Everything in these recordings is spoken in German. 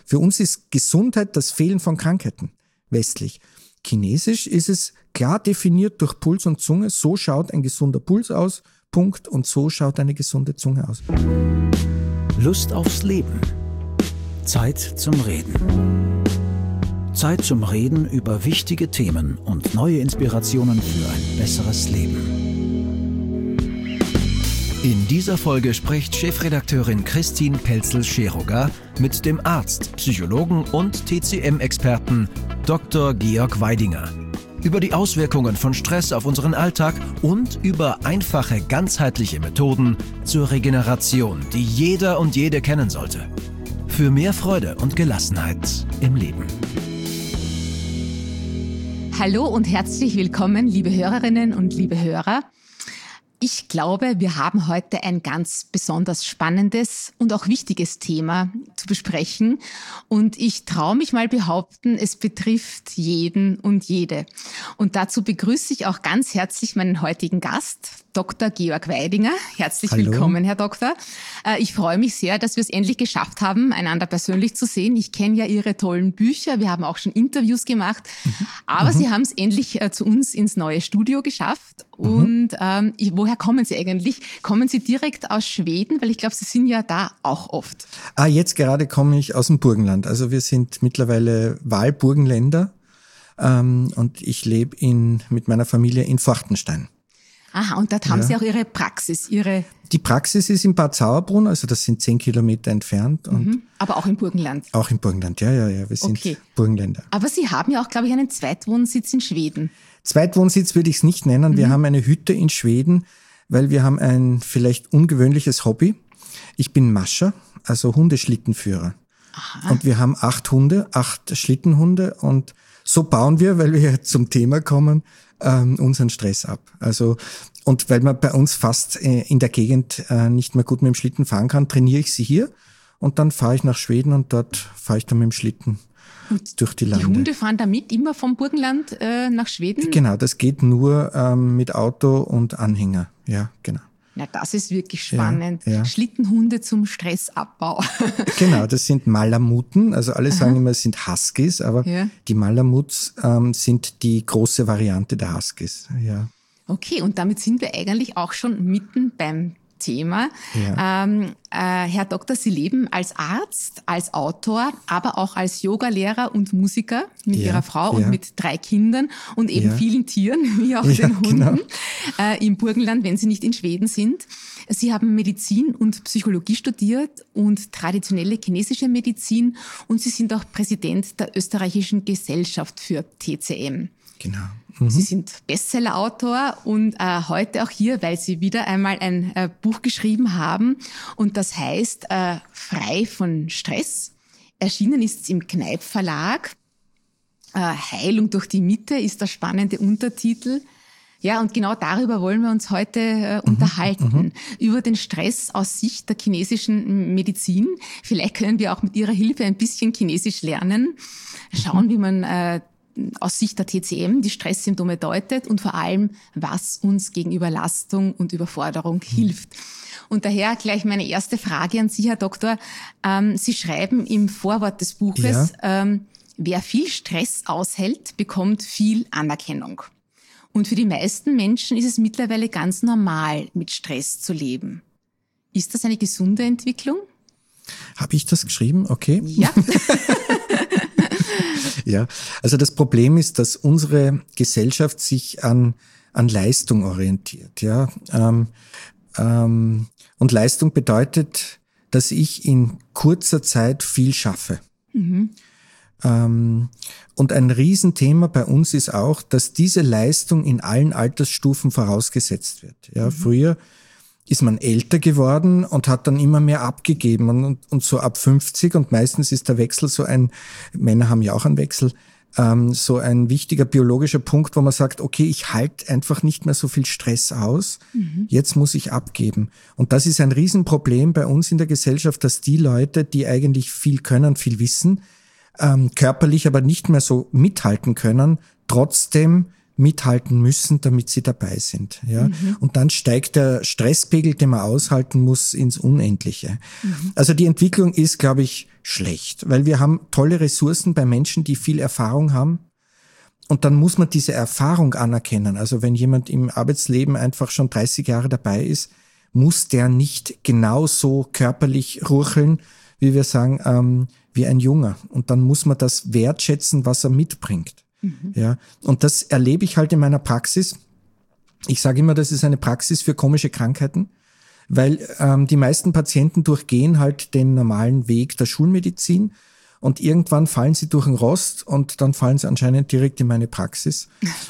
Für uns ist Gesundheit das Fehlen von Krankheiten, westlich. Chinesisch ist es klar definiert durch Puls und Zunge. So schaut ein gesunder Puls aus, Punkt. Und so schaut eine gesunde Zunge aus. Lust aufs Leben. Zeit zum Reden. Zeit zum Reden über wichtige Themen und neue Inspirationen für ein besseres Leben. In dieser Folge spricht Chefredakteurin Christine Pelzel-Scheroga mit dem Arzt, Psychologen und TCM-Experten Dr. Georg Weidinger über die Auswirkungen von Stress auf unseren Alltag und über einfache, ganzheitliche Methoden zur Regeneration, die jeder und jede kennen sollte. Für mehr Freude und Gelassenheit im Leben. Hallo und herzlich willkommen, liebe Hörerinnen und liebe Hörer. Ich glaube, wir haben heute ein ganz besonders spannendes und auch wichtiges Thema zu besprechen. Und ich traue mich mal behaupten, es betrifft jeden und jede. Und dazu begrüße ich auch ganz herzlich meinen heutigen Gast, Dr. Georg Weidinger. Herzlich willkommen, Herr Doktor. Ich freue mich sehr, dass wir es endlich geschafft haben, einander persönlich zu sehen. Ich kenne ja Ihre tollen Bücher. Wir haben auch schon Interviews gemacht. Aber Sie haben es endlich zu uns ins neue Studio geschafft. Und woher kommen Sie eigentlich? Kommen Sie direkt aus Schweden? Weil ich glaube, Sie sind ja da auch oft. Jetzt gerade komme ich aus dem Burgenland. Also wir sind mittlerweile Wahlburgenländer. Und ich lebe mit meiner Familie in Forchtenstein. Aha, und dort haben Sie auch Ihre Praxis, Die Praxis ist in Bad Sauerbrunn, also das sind 10 Kilometer entfernt. Und aber auch im Burgenland? Auch im Burgenland, ja, wir sind Burgenländer. Aber Sie haben ja auch, glaube ich, einen Zweitwohnsitz in Schweden. Zweitwohnsitz würde ich es nicht nennen. Wir haben eine Hütte in Schweden, weil wir haben ein vielleicht ungewöhnliches Hobby. Ich bin Mascher, also Hundeschlittenführer. Aha. Und wir haben 8 Hunde, 8 Schlittenhunde und so bauen wir, weil wir jetzt zum Thema kommen, unseren Stress ab. Also, und weil man bei uns fast in der Gegend nicht mehr gut mit dem Schlitten fahren kann, trainiere ich sie hier und dann fahre ich nach Schweden und dort fahre ich dann mit dem Schlitten durch die Lande. Die Hunde fahren damit immer vom Burgenland nach Schweden? Genau, das geht nur mit Auto und Anhänger. Ja, genau. Na, das ist wirklich spannend. Ja. Schlittenhunde zum Stressabbau. Genau, das sind Malamuten. Also alle sagen immer, es sind Huskies, aber die Malamuts sind die große Variante der Huskies. Ja. Okay, und damit sind wir eigentlich auch schon mitten beim Thema. Ja. Herr Doktor, Sie leben als Arzt, als Autor, aber auch als Yogalehrer und Musiker mit Ihrer Frau und mit 3 Kindern und eben vielen Tieren, wie auch den Hunden, im Burgenland, wenn Sie nicht in Schweden sind. Sie haben Medizin und Psychologie studiert und traditionelle chinesische Medizin und Sie sind auch Präsident der Österreichischen Gesellschaft für TCM. Genau. Sie sind Bestsellerautor und heute auch hier, weil Sie wieder einmal ein Buch geschrieben haben und das heißt Frei von Stress. Erschienen ist es im Kneipp Verlag. Heilung durch die Mitte ist der spannende Untertitel. Ja, und genau darüber wollen wir uns heute unterhalten. Über den Stress aus Sicht der chinesischen Medizin. Vielleicht können wir auch mit Ihrer Hilfe ein bisschen Chinesisch lernen. Schauen, wie man aus Sicht der TCM die Stresssymptome deutet und vor allem, was uns gegen Überlastung und Überforderung hilft. Und daher gleich meine erste Frage an Sie, Herr Doktor. Sie schreiben im Vorwort des Buches, wer viel Stress aushält, bekommt viel Anerkennung. Und für die meisten Menschen ist es mittlerweile ganz normal, mit Stress zu leben. Ist das eine gesunde Entwicklung? Habe ich das geschrieben? Okay. Ja. Ja, also das Problem ist, dass unsere Gesellschaft sich an Leistung orientiert. Ja, und Leistung bedeutet, dass ich in kurzer Zeit viel schaffe. Und ein Riesenthema bei uns ist auch, dass diese Leistung in allen Altersstufen vorausgesetzt wird. Ja, früher ist man älter geworden und hat dann immer mehr abgegeben und so ab 50 und meistens ist der Wechsel Männer haben ja auch einen Wechsel, so ein wichtiger biologischer Punkt, wo man sagt, okay, ich halte einfach nicht mehr so viel Stress aus, jetzt muss ich abgeben. Und das ist ein Riesenproblem bei uns in der Gesellschaft, dass die Leute, die eigentlich viel können, viel wissen, körperlich aber nicht mehr so mithalten können, trotzdem mithalten müssen, damit sie dabei sind. Ja? Und dann steigt der Stresspegel, den man aushalten muss, ins Unendliche. Also die Entwicklung ist, glaube ich, schlecht, weil wir haben tolle Ressourcen bei Menschen, die viel Erfahrung haben. Und dann muss man diese Erfahrung anerkennen. Also wenn jemand im Arbeitsleben einfach schon 30 Jahre dabei ist, muss der nicht genauso körperlich rucheln, wie wir sagen, wie ein Junger. Und dann muss man das wertschätzen, was er mitbringt. Ja. Und das erlebe ich halt in meiner Praxis. Ich sage immer, das ist eine Praxis für komische Krankheiten, weil die meisten Patienten durchgehen halt den normalen Weg der Schulmedizin und irgendwann fallen sie durch den Rost und dann fallen sie anscheinend direkt in meine Praxis.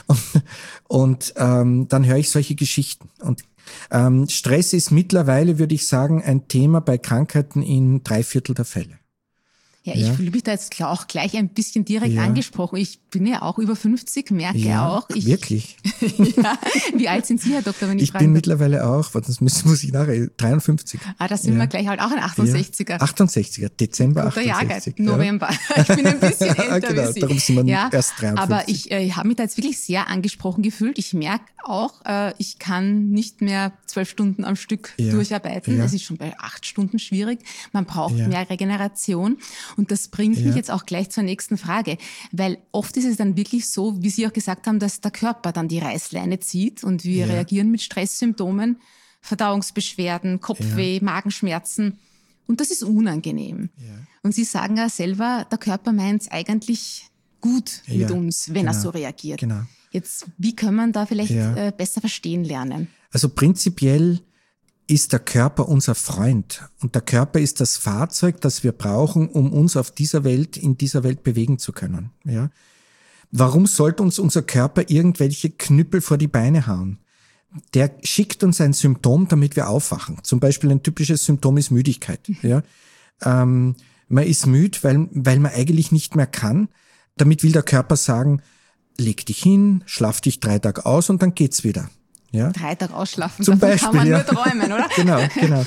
Und dann höre ich solche Geschichten. Und Stress ist mittlerweile, würde ich sagen, ein Thema bei Krankheiten in 3/4 der Fälle. Ja, ich fühle mich da jetzt auch gleich ein bisschen direkt angesprochen. Ich bin ja auch über 50, merke auch. Wirklich? Ja. Wie alt sind Sie, Herr Doktor, wenn ich frage? Ich bin mittlerweile auch, das muss ich nachher, 53. Da sind wir gleich halt auch ein 68er. 68er, Dezember Guter 68. Jahrgang, November. Ich bin ein bisschen älter genau, wie Sie. Darum sind wir erst 53. Aber ich habe mich da jetzt wirklich sehr angesprochen gefühlt. Ich merke auch, ich kann nicht mehr 12 Stunden am Stück durcharbeiten. Es ist schon bei 8 Stunden schwierig. Man braucht mehr Regeneration. Und das bringt mich jetzt auch gleich zur nächsten Frage, weil oft ist es dann wirklich so, wie Sie auch gesagt haben, dass der Körper dann die Reißleine zieht und wir reagieren mit Stresssymptomen, Verdauungsbeschwerden, Kopfweh, Magenschmerzen und das ist unangenehm. Ja. Und Sie sagen ja selber, der Körper meint es eigentlich gut mit uns, wenn er so reagiert. Genau. Jetzt, wie kann man da vielleicht besser verstehen lernen? Also prinzipiell ist der Körper unser Freund und der Körper ist das Fahrzeug, das wir brauchen, um uns in dieser Welt bewegen zu können. Ja? Warum sollte uns unser Körper irgendwelche Knüppel vor die Beine hauen? Der schickt uns ein Symptom, damit wir aufwachen. Zum Beispiel ein typisches Symptom ist Müdigkeit. Ja? Man ist müde, weil man eigentlich nicht mehr kann. Damit will der Körper sagen, leg dich hin, schlaf dich 3 Tage aus und dann geht's wieder. Ja? 3 Tage ausschlafen, zum davon Beispiel, kann man nur träumen, oder? Genau.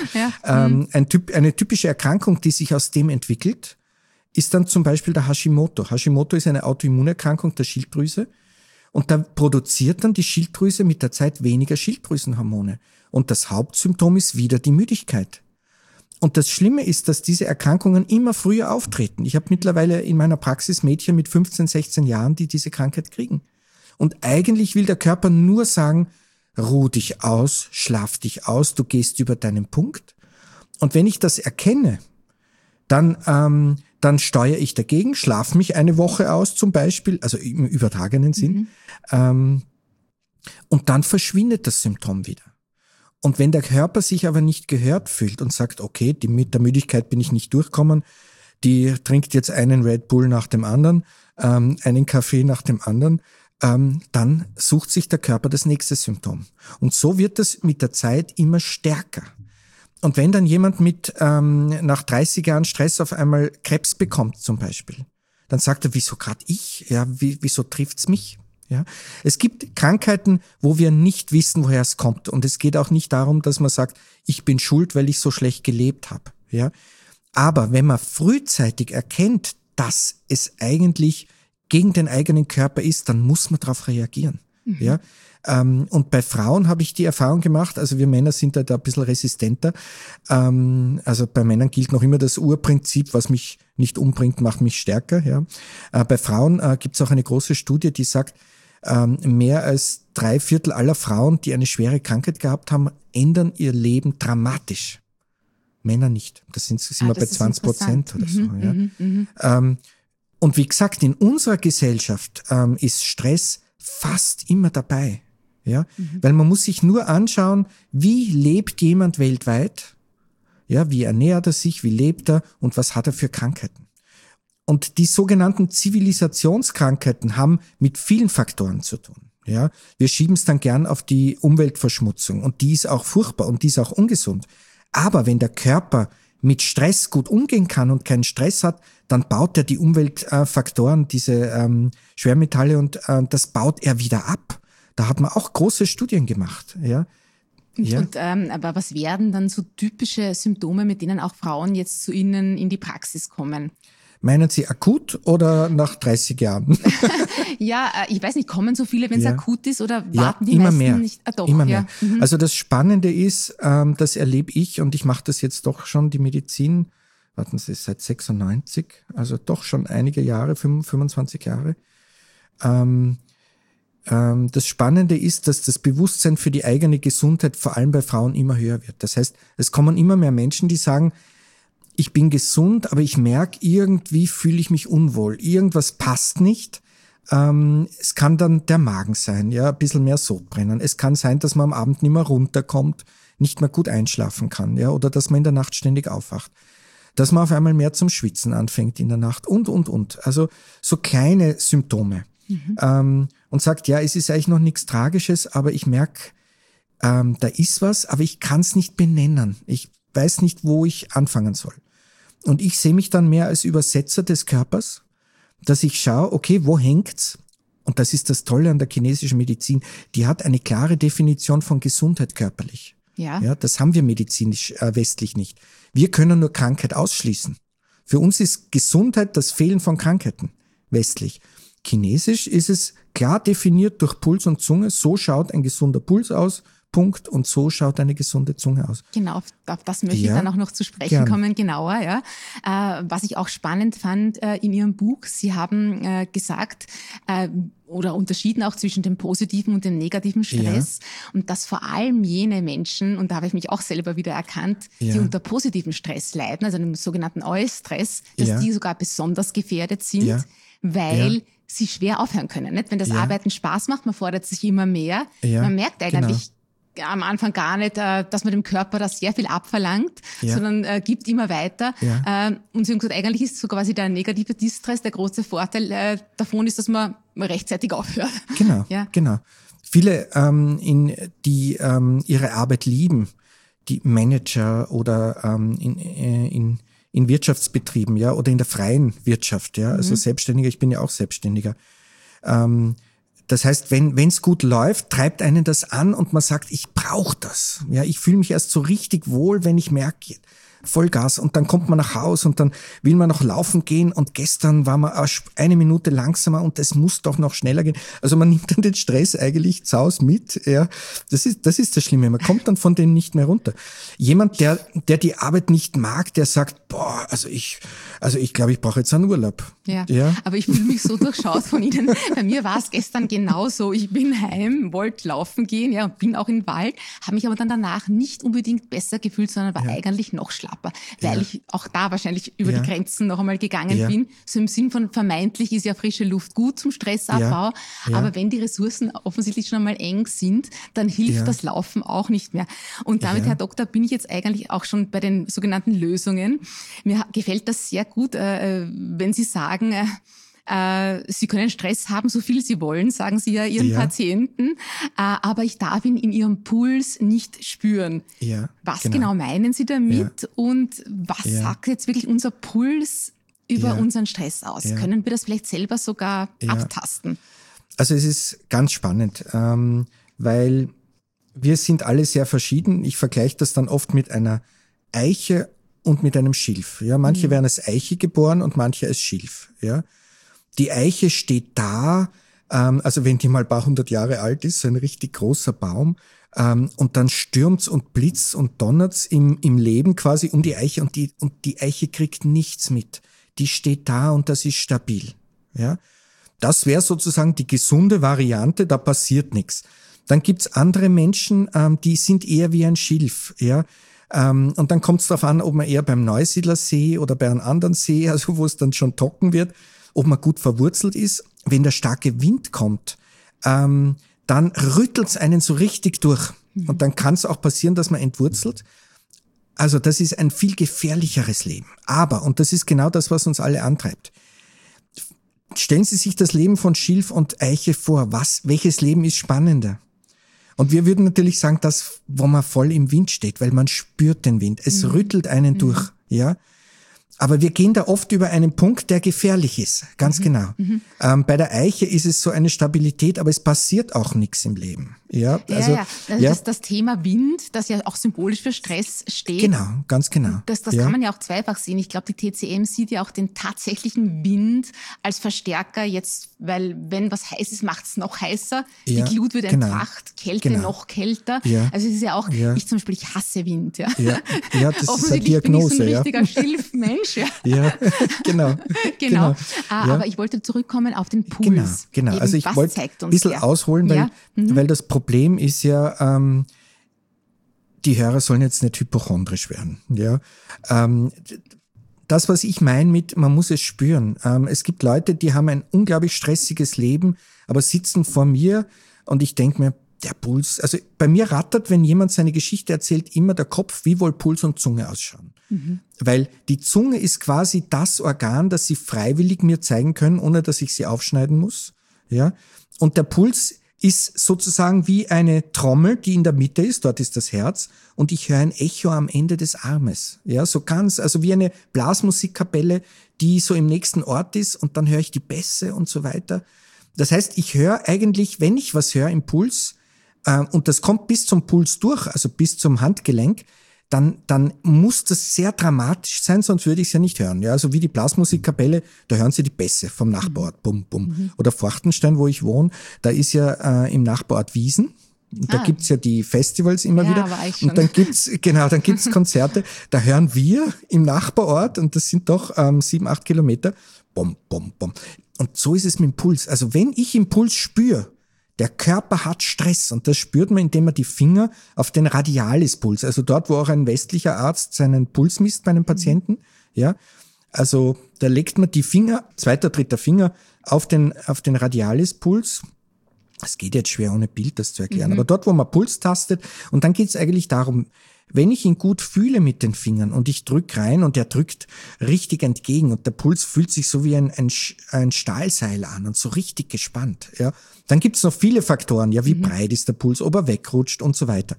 Eine typische Erkrankung, die sich aus dem entwickelt, ist dann zum Beispiel der Hashimoto. Hashimoto ist eine Autoimmunerkrankung der Schilddrüse und da produziert dann die Schilddrüse mit der Zeit weniger Schilddrüsenhormone. Und das Hauptsymptom ist wieder die Müdigkeit. Und das Schlimme ist, dass diese Erkrankungen immer früher auftreten. Ich habe mittlerweile in meiner Praxis Mädchen mit 15, 16 Jahren, die diese Krankheit kriegen. Und eigentlich will der Körper nur sagen, ruh dich aus, schlaf dich aus, du gehst über deinen Punkt. Und wenn ich das erkenne, dann steuere ich dagegen, schlaf mich eine Woche aus zum Beispiel, also im übertragenen Sinn, und dann verschwindet das Symptom wieder. Und wenn der Körper sich aber nicht gehört fühlt und sagt, okay, mit der Müdigkeit bin ich nicht durchgekommen, die trinkt jetzt einen Red Bull nach dem anderen, einen Kaffee nach dem anderen, dann sucht sich der Körper das nächste Symptom. Und so wird es mit der Zeit immer stärker. Und wenn dann jemand nach 30 Jahren Stress auf einmal Krebs bekommt zum Beispiel, dann sagt er, wieso gerade ich? Ja, wieso trifft's mich? Ja, es gibt Krankheiten, wo wir nicht wissen, woher es kommt. Und es geht auch nicht darum, dass man sagt, ich bin schuld, weil ich so schlecht gelebt habe. Ja, aber wenn man frühzeitig erkennt, dass es eigentlich gegen den eigenen Körper ist, dann muss man darauf reagieren. Ja. Und bei Frauen habe ich die Erfahrung gemacht, also wir Männer sind da ein bisschen resistenter. Also bei Männern gilt noch immer das Urprinzip, was mich nicht umbringt, macht mich stärker. Ja. Bei Frauen gibt es auch eine große Studie, die sagt, mehr als 3/4 aller Frauen, die eine schwere Krankheit gehabt haben, ändern ihr Leben dramatisch. Männer nicht. Das sind wir bei 20% oder so. Ja. Und wie gesagt, in unserer Gesellschaft ist Stress fast immer dabei. Ja, weil man muss sich nur anschauen, wie lebt jemand weltweit? Ja, wie ernährt er sich? Wie lebt er? Und was hat er für Krankheiten? Und die sogenannten Zivilisationskrankheiten haben mit vielen Faktoren zu tun. Ja, wir schieben es dann gern auf die Umweltverschmutzung und die ist auch furchtbar und die ist auch ungesund. Aber wenn der Körper mit Stress gut umgehen kann und keinen Stress hat, dann baut er die Umweltfaktoren, diese Schwermetalle und das baut er wieder ab. Da hat man auch große Studien gemacht. Ja. Aber was wären dann so typische Symptome, mit denen auch Frauen jetzt zu Ihnen in die Praxis kommen? Meinen Sie akut oder nach 30 Jahren? Ja, ich weiß nicht, kommen so viele, wenn es akut ist, oder warten die immer meisten mehr. nicht? Doch, immer mehr. Also das Spannende ist, das erlebe ich, und ich mache das jetzt doch schon, die Medizin, warten Sie, seit 96, also doch schon einige Jahre, 25 Jahre. Das Spannende ist, dass das Bewusstsein für die eigene Gesundheit vor allem bei Frauen immer höher wird. Das heißt, es kommen immer mehr Menschen, die sagen, ich bin gesund, aber ich merke, irgendwie fühle ich mich unwohl. Irgendwas passt nicht. Es kann dann der Magen sein, ja, ein bisschen mehr Sodbrennen. Es kann sein, dass man am Abend nicht mehr runterkommt, nicht mehr gut einschlafen kann, ja, oder dass man in der Nacht ständig aufwacht. Dass man auf einmal mehr zum Schwitzen anfängt in der Nacht und. Also so kleine Symptome. Und sagt, ja, es ist eigentlich noch nichts Tragisches, aber ich merke, da ist was, aber ich kann es nicht benennen. Ich weiß nicht, wo ich anfangen soll. Und ich sehe mich dann mehr als Übersetzer des Körpers, dass ich schaue, okay, wo hängt's? Und das ist das Tolle an der chinesischen Medizin. Die hat eine klare Definition von Gesundheit körperlich. Ja, das haben wir medizinisch westlich nicht. Wir können nur Krankheit ausschließen. Für uns ist Gesundheit das Fehlen von Krankheiten westlich. Chinesisch ist es klar definiert durch Puls und Zunge. So schaut ein gesunder Puls aus. Punkt. Und so schaut eine gesunde Zunge aus. Genau, auf das möchte ich dann auch noch zu sprechen kommen, genauer. Ja. Was ich auch spannend fand in Ihrem Buch, Sie haben gesagt oder unterschieden auch zwischen dem positiven und dem negativen Stress, und dass vor allem jene Menschen, und da habe ich mich auch selber wieder erkannt, die unter positivem Stress leiden, also dem sogenannten Eustress, dass die sogar besonders gefährdet sind, weil sie schwer aufhören können. Nicht? Wenn das Arbeiten Spaß macht, man fordert sich immer mehr, man merkt eigentlich am Anfang gar nicht, dass man dem Körper das sehr viel abverlangt, sondern gibt immer weiter. Und sie haben gesagt, eigentlich ist so quasi der negative Distress, der große Vorteil davon ist, dass man rechtzeitig aufhört. Genau. Viele, die ihre Arbeit lieben, die Manager oder in Wirtschaftsbetrieben, ja, oder in der freien Wirtschaft, ja, also Selbstständiger, ich bin ja auch Selbstständiger. Das heißt, wenn es gut läuft, treibt einen das an und man sagt, ich brauche das. Ja, ich fühle mich erst so richtig wohl, wenn ich merke, Vollgas, und dann kommt man nach Hause und dann will man noch laufen gehen, und gestern war man eine Minute langsamer und es muss doch noch schneller gehen. Also man nimmt dann den Stress eigentlich zaus mit. Ja, das ist das Schlimme. Man kommt dann von denen nicht mehr runter. Jemand, der die Arbeit nicht mag, der sagt, boah, also ich glaube, ich brauche jetzt einen Urlaub. Ja. Aber ich fühle mich so durchschaut von Ihnen. Bei mir war es gestern genauso. Ich bin heim, wollte laufen gehen, und bin auch im Wald, habe mich aber dann danach nicht unbedingt besser gefühlt, sondern war eigentlich noch schlapper, weil ich auch da wahrscheinlich über die Grenzen noch einmal gegangen bin. So im Sinn von, vermeintlich ist ja frische Luft gut zum Stressabbau, aber wenn die Ressourcen offensichtlich schon einmal eng sind, dann hilft das Laufen auch nicht mehr. Und damit, Herr Doktor, bin ich jetzt eigentlich auch schon bei den sogenannten Lösungen. Mir gefällt das sehr gut, wenn Sie sagen, Sie können Stress haben, so viel Sie wollen, sagen Sie ja Ihren Patienten, aber ich darf ihn in Ihrem Puls nicht spüren. Was genau meinen Sie damit und was sagt jetzt wirklich unser Puls über unseren Stress aus? Können wir das vielleicht selber sogar abtasten? Also es ist ganz spannend, weil wir sind alle sehr verschieden. Ich vergleiche das dann oft mit einer Eiche und mit einem Schilf. Ja, manche werden als Eiche geboren und manche als Schilf. Ja, die Eiche steht da, also wenn die mal ein paar hundert Jahre alt ist, so ein richtig großer Baum, und dann stürmt's und blitzt und donnert's im Leben quasi um die Eiche, und die Eiche kriegt nichts mit. Die steht da und das ist stabil. Ja, das wäre sozusagen die gesunde Variante, da passiert nichts. Dann gibt's andere Menschen, die sind eher wie ein Schilf. Ja. Und dann kommt es darauf an, ob man eher beim Neusiedlersee oder bei einem anderen See, also wo es dann schon trocken wird, ob man gut verwurzelt ist. Wenn der starke Wind kommt, dann rüttelt es einen so richtig durch. Und dann kann es auch passieren, dass man entwurzelt. Also das ist ein viel gefährlicheres Leben. Aber, und das ist genau das, was uns alle antreibt, stellen Sie sich das Leben von Schilf und Eiche vor. Welches Leben ist spannender? Und wir würden natürlich sagen, das, wo man voll im Wind steht, weil man spürt den Wind. Es rüttelt einen durch, ja. Aber wir gehen da oft über einen Punkt, der gefährlich ist, ganz genau. Bei der Eiche ist es so eine Stabilität, aber es passiert auch nichts im Leben. Ja, also, das Thema Wind, das ja auch symbolisch für Stress steht. Genau, ganz genau. Das kann man ja auch zweifach sehen. Ich glaube, die TCM sieht ja auch den tatsächlichen Wind als Verstärker jetzt, weil wenn was heiß ist, macht es noch heißer. Die Glut wird entfacht, Kälte noch kälter. Ja. Also es ist ja auch, ich zum Beispiel, ich hasse Wind. Ja, das ist eine Diagnose. Bin ich so ein richtiger Schilfmensch. Ja, genau. Aber ich wollte zurückkommen auf den Puls. Genau. Also ich wollte ein bisschen ausholen, weil das Problem ist ja, die Hörer sollen jetzt nicht hypochondrisch werden. Ja, das, was ich meine mit, man muss es spüren. Es gibt Leute, die haben ein unglaublich stressiges Leben, aber sitzen vor mir und ich denke mir, der Puls, also bei mir rattert, wenn jemand seine Geschichte erzählt, immer der Kopf, wie wohl Puls und Zunge ausschauen. Weil die Zunge ist quasi das Organ, das sie freiwillig mir zeigen können, ohne dass ich sie aufschneiden muss. Ja, und der Puls ist sozusagen wie eine Trommel, die in der Mitte ist, dort ist das Herz, und ich höre ein Echo am Ende des Armes. Ja, so ganz, also wie eine Blasmusikkapelle, die so im nächsten Ort ist, und dann höre ich die Bässe und so weiter. Das heißt, ich höre eigentlich, wenn ich was höre im Puls, und das kommt bis zum Puls durch, also bis zum Handgelenk, dann muss das sehr dramatisch sein, sonst würde ich es ja nicht hören. Ja, also wie die Blasmusikkapelle, da hören Sie die Bässe vom Nachbarort, bum, bum. Oder Forchtenstein, wo ich wohne, da ist ja im Nachbarort Wiesen. Und da gibt's ja die Festivals immer wieder. Und dann gibt's Konzerte, da hören wir im Nachbarort, und das sind doch 7-8 Kilometer, bum, bum, bum. Und so ist es mit dem Puls. Also wenn ich im Puls spüre, der Körper hat Stress, und das spürt man, indem man die Finger auf den Radialispuls, also dort, wo auch ein westlicher Arzt seinen Puls misst bei einem Patienten, ja, also da legt man die Finger, 2., 3. Finger auf den Radialispuls. Es geht jetzt schwer ohne Bild, das zu erklären, aber dort, wo man Puls tastet, und dann geht es eigentlich darum, wenn ich ihn gut fühle mit den Fingern und ich drück rein und er drückt richtig entgegen und der Puls fühlt sich so wie ein Stahlseil an und so richtig gespannt, ja, dann gibt's noch viele Faktoren, ja, wie breit ist der Puls, ob er wegrutscht und so weiter.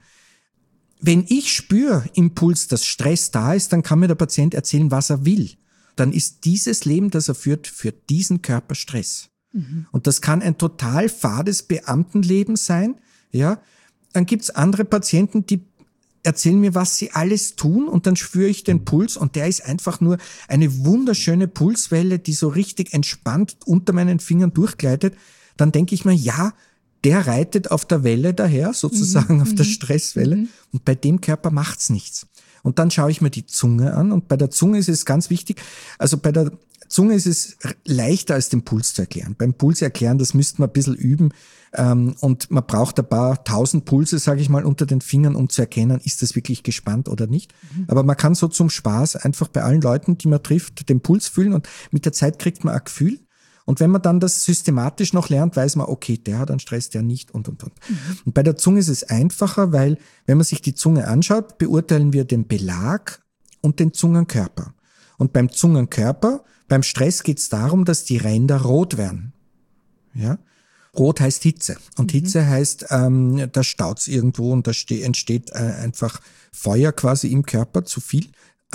Wenn ich spüre im Puls, dass Stress da ist, dann kann mir der Patient erzählen, was er will. Dann ist dieses Leben, das er führt, für diesen Körper Stress. Und das kann ein total fades Beamtenleben sein, ja. Dann gibt's andere Patienten, die erzählen mir, was sie alles tun, und dann spüre ich den Puls, und der ist einfach nur eine wunderschöne Pulswelle, die so richtig entspannt unter meinen Fingern durchgleitet. Dann denke ich mir, ja, der reitet auf der Welle daher, sozusagen auf der Stresswelle, und bei dem Körper macht's nichts. Und dann schaue ich mir die Zunge an, und bei der Zunge ist es ganz wichtig, also bei der Zunge ist es leichter als den Puls zu erklären. Beim Puls erklären, das müsste man ein bisschen üben, und man braucht ein paar 1000 Pulse, sage ich mal, unter den Fingern, um zu erkennen, ist das wirklich gespannt oder nicht. Aber man kann so zum Spaß einfach bei allen Leuten, die man trifft, den Puls fühlen, und mit der Zeit kriegt man ein Gefühl. Und wenn man dann das systematisch noch lernt, weiß man, okay, der hat einen Stress, der nicht und. Und bei der Zunge ist es einfacher, weil wenn man sich die Zunge anschaut, beurteilen wir den Belag und den Zungenkörper. Und beim Zungenkörper, beim Stress geht es darum, dass die Ränder rot werden. Ja? Rot heißt Hitze. Und Hitze heißt, da staut's irgendwo, und da entsteht einfach Feuer quasi im Körper, zu viel,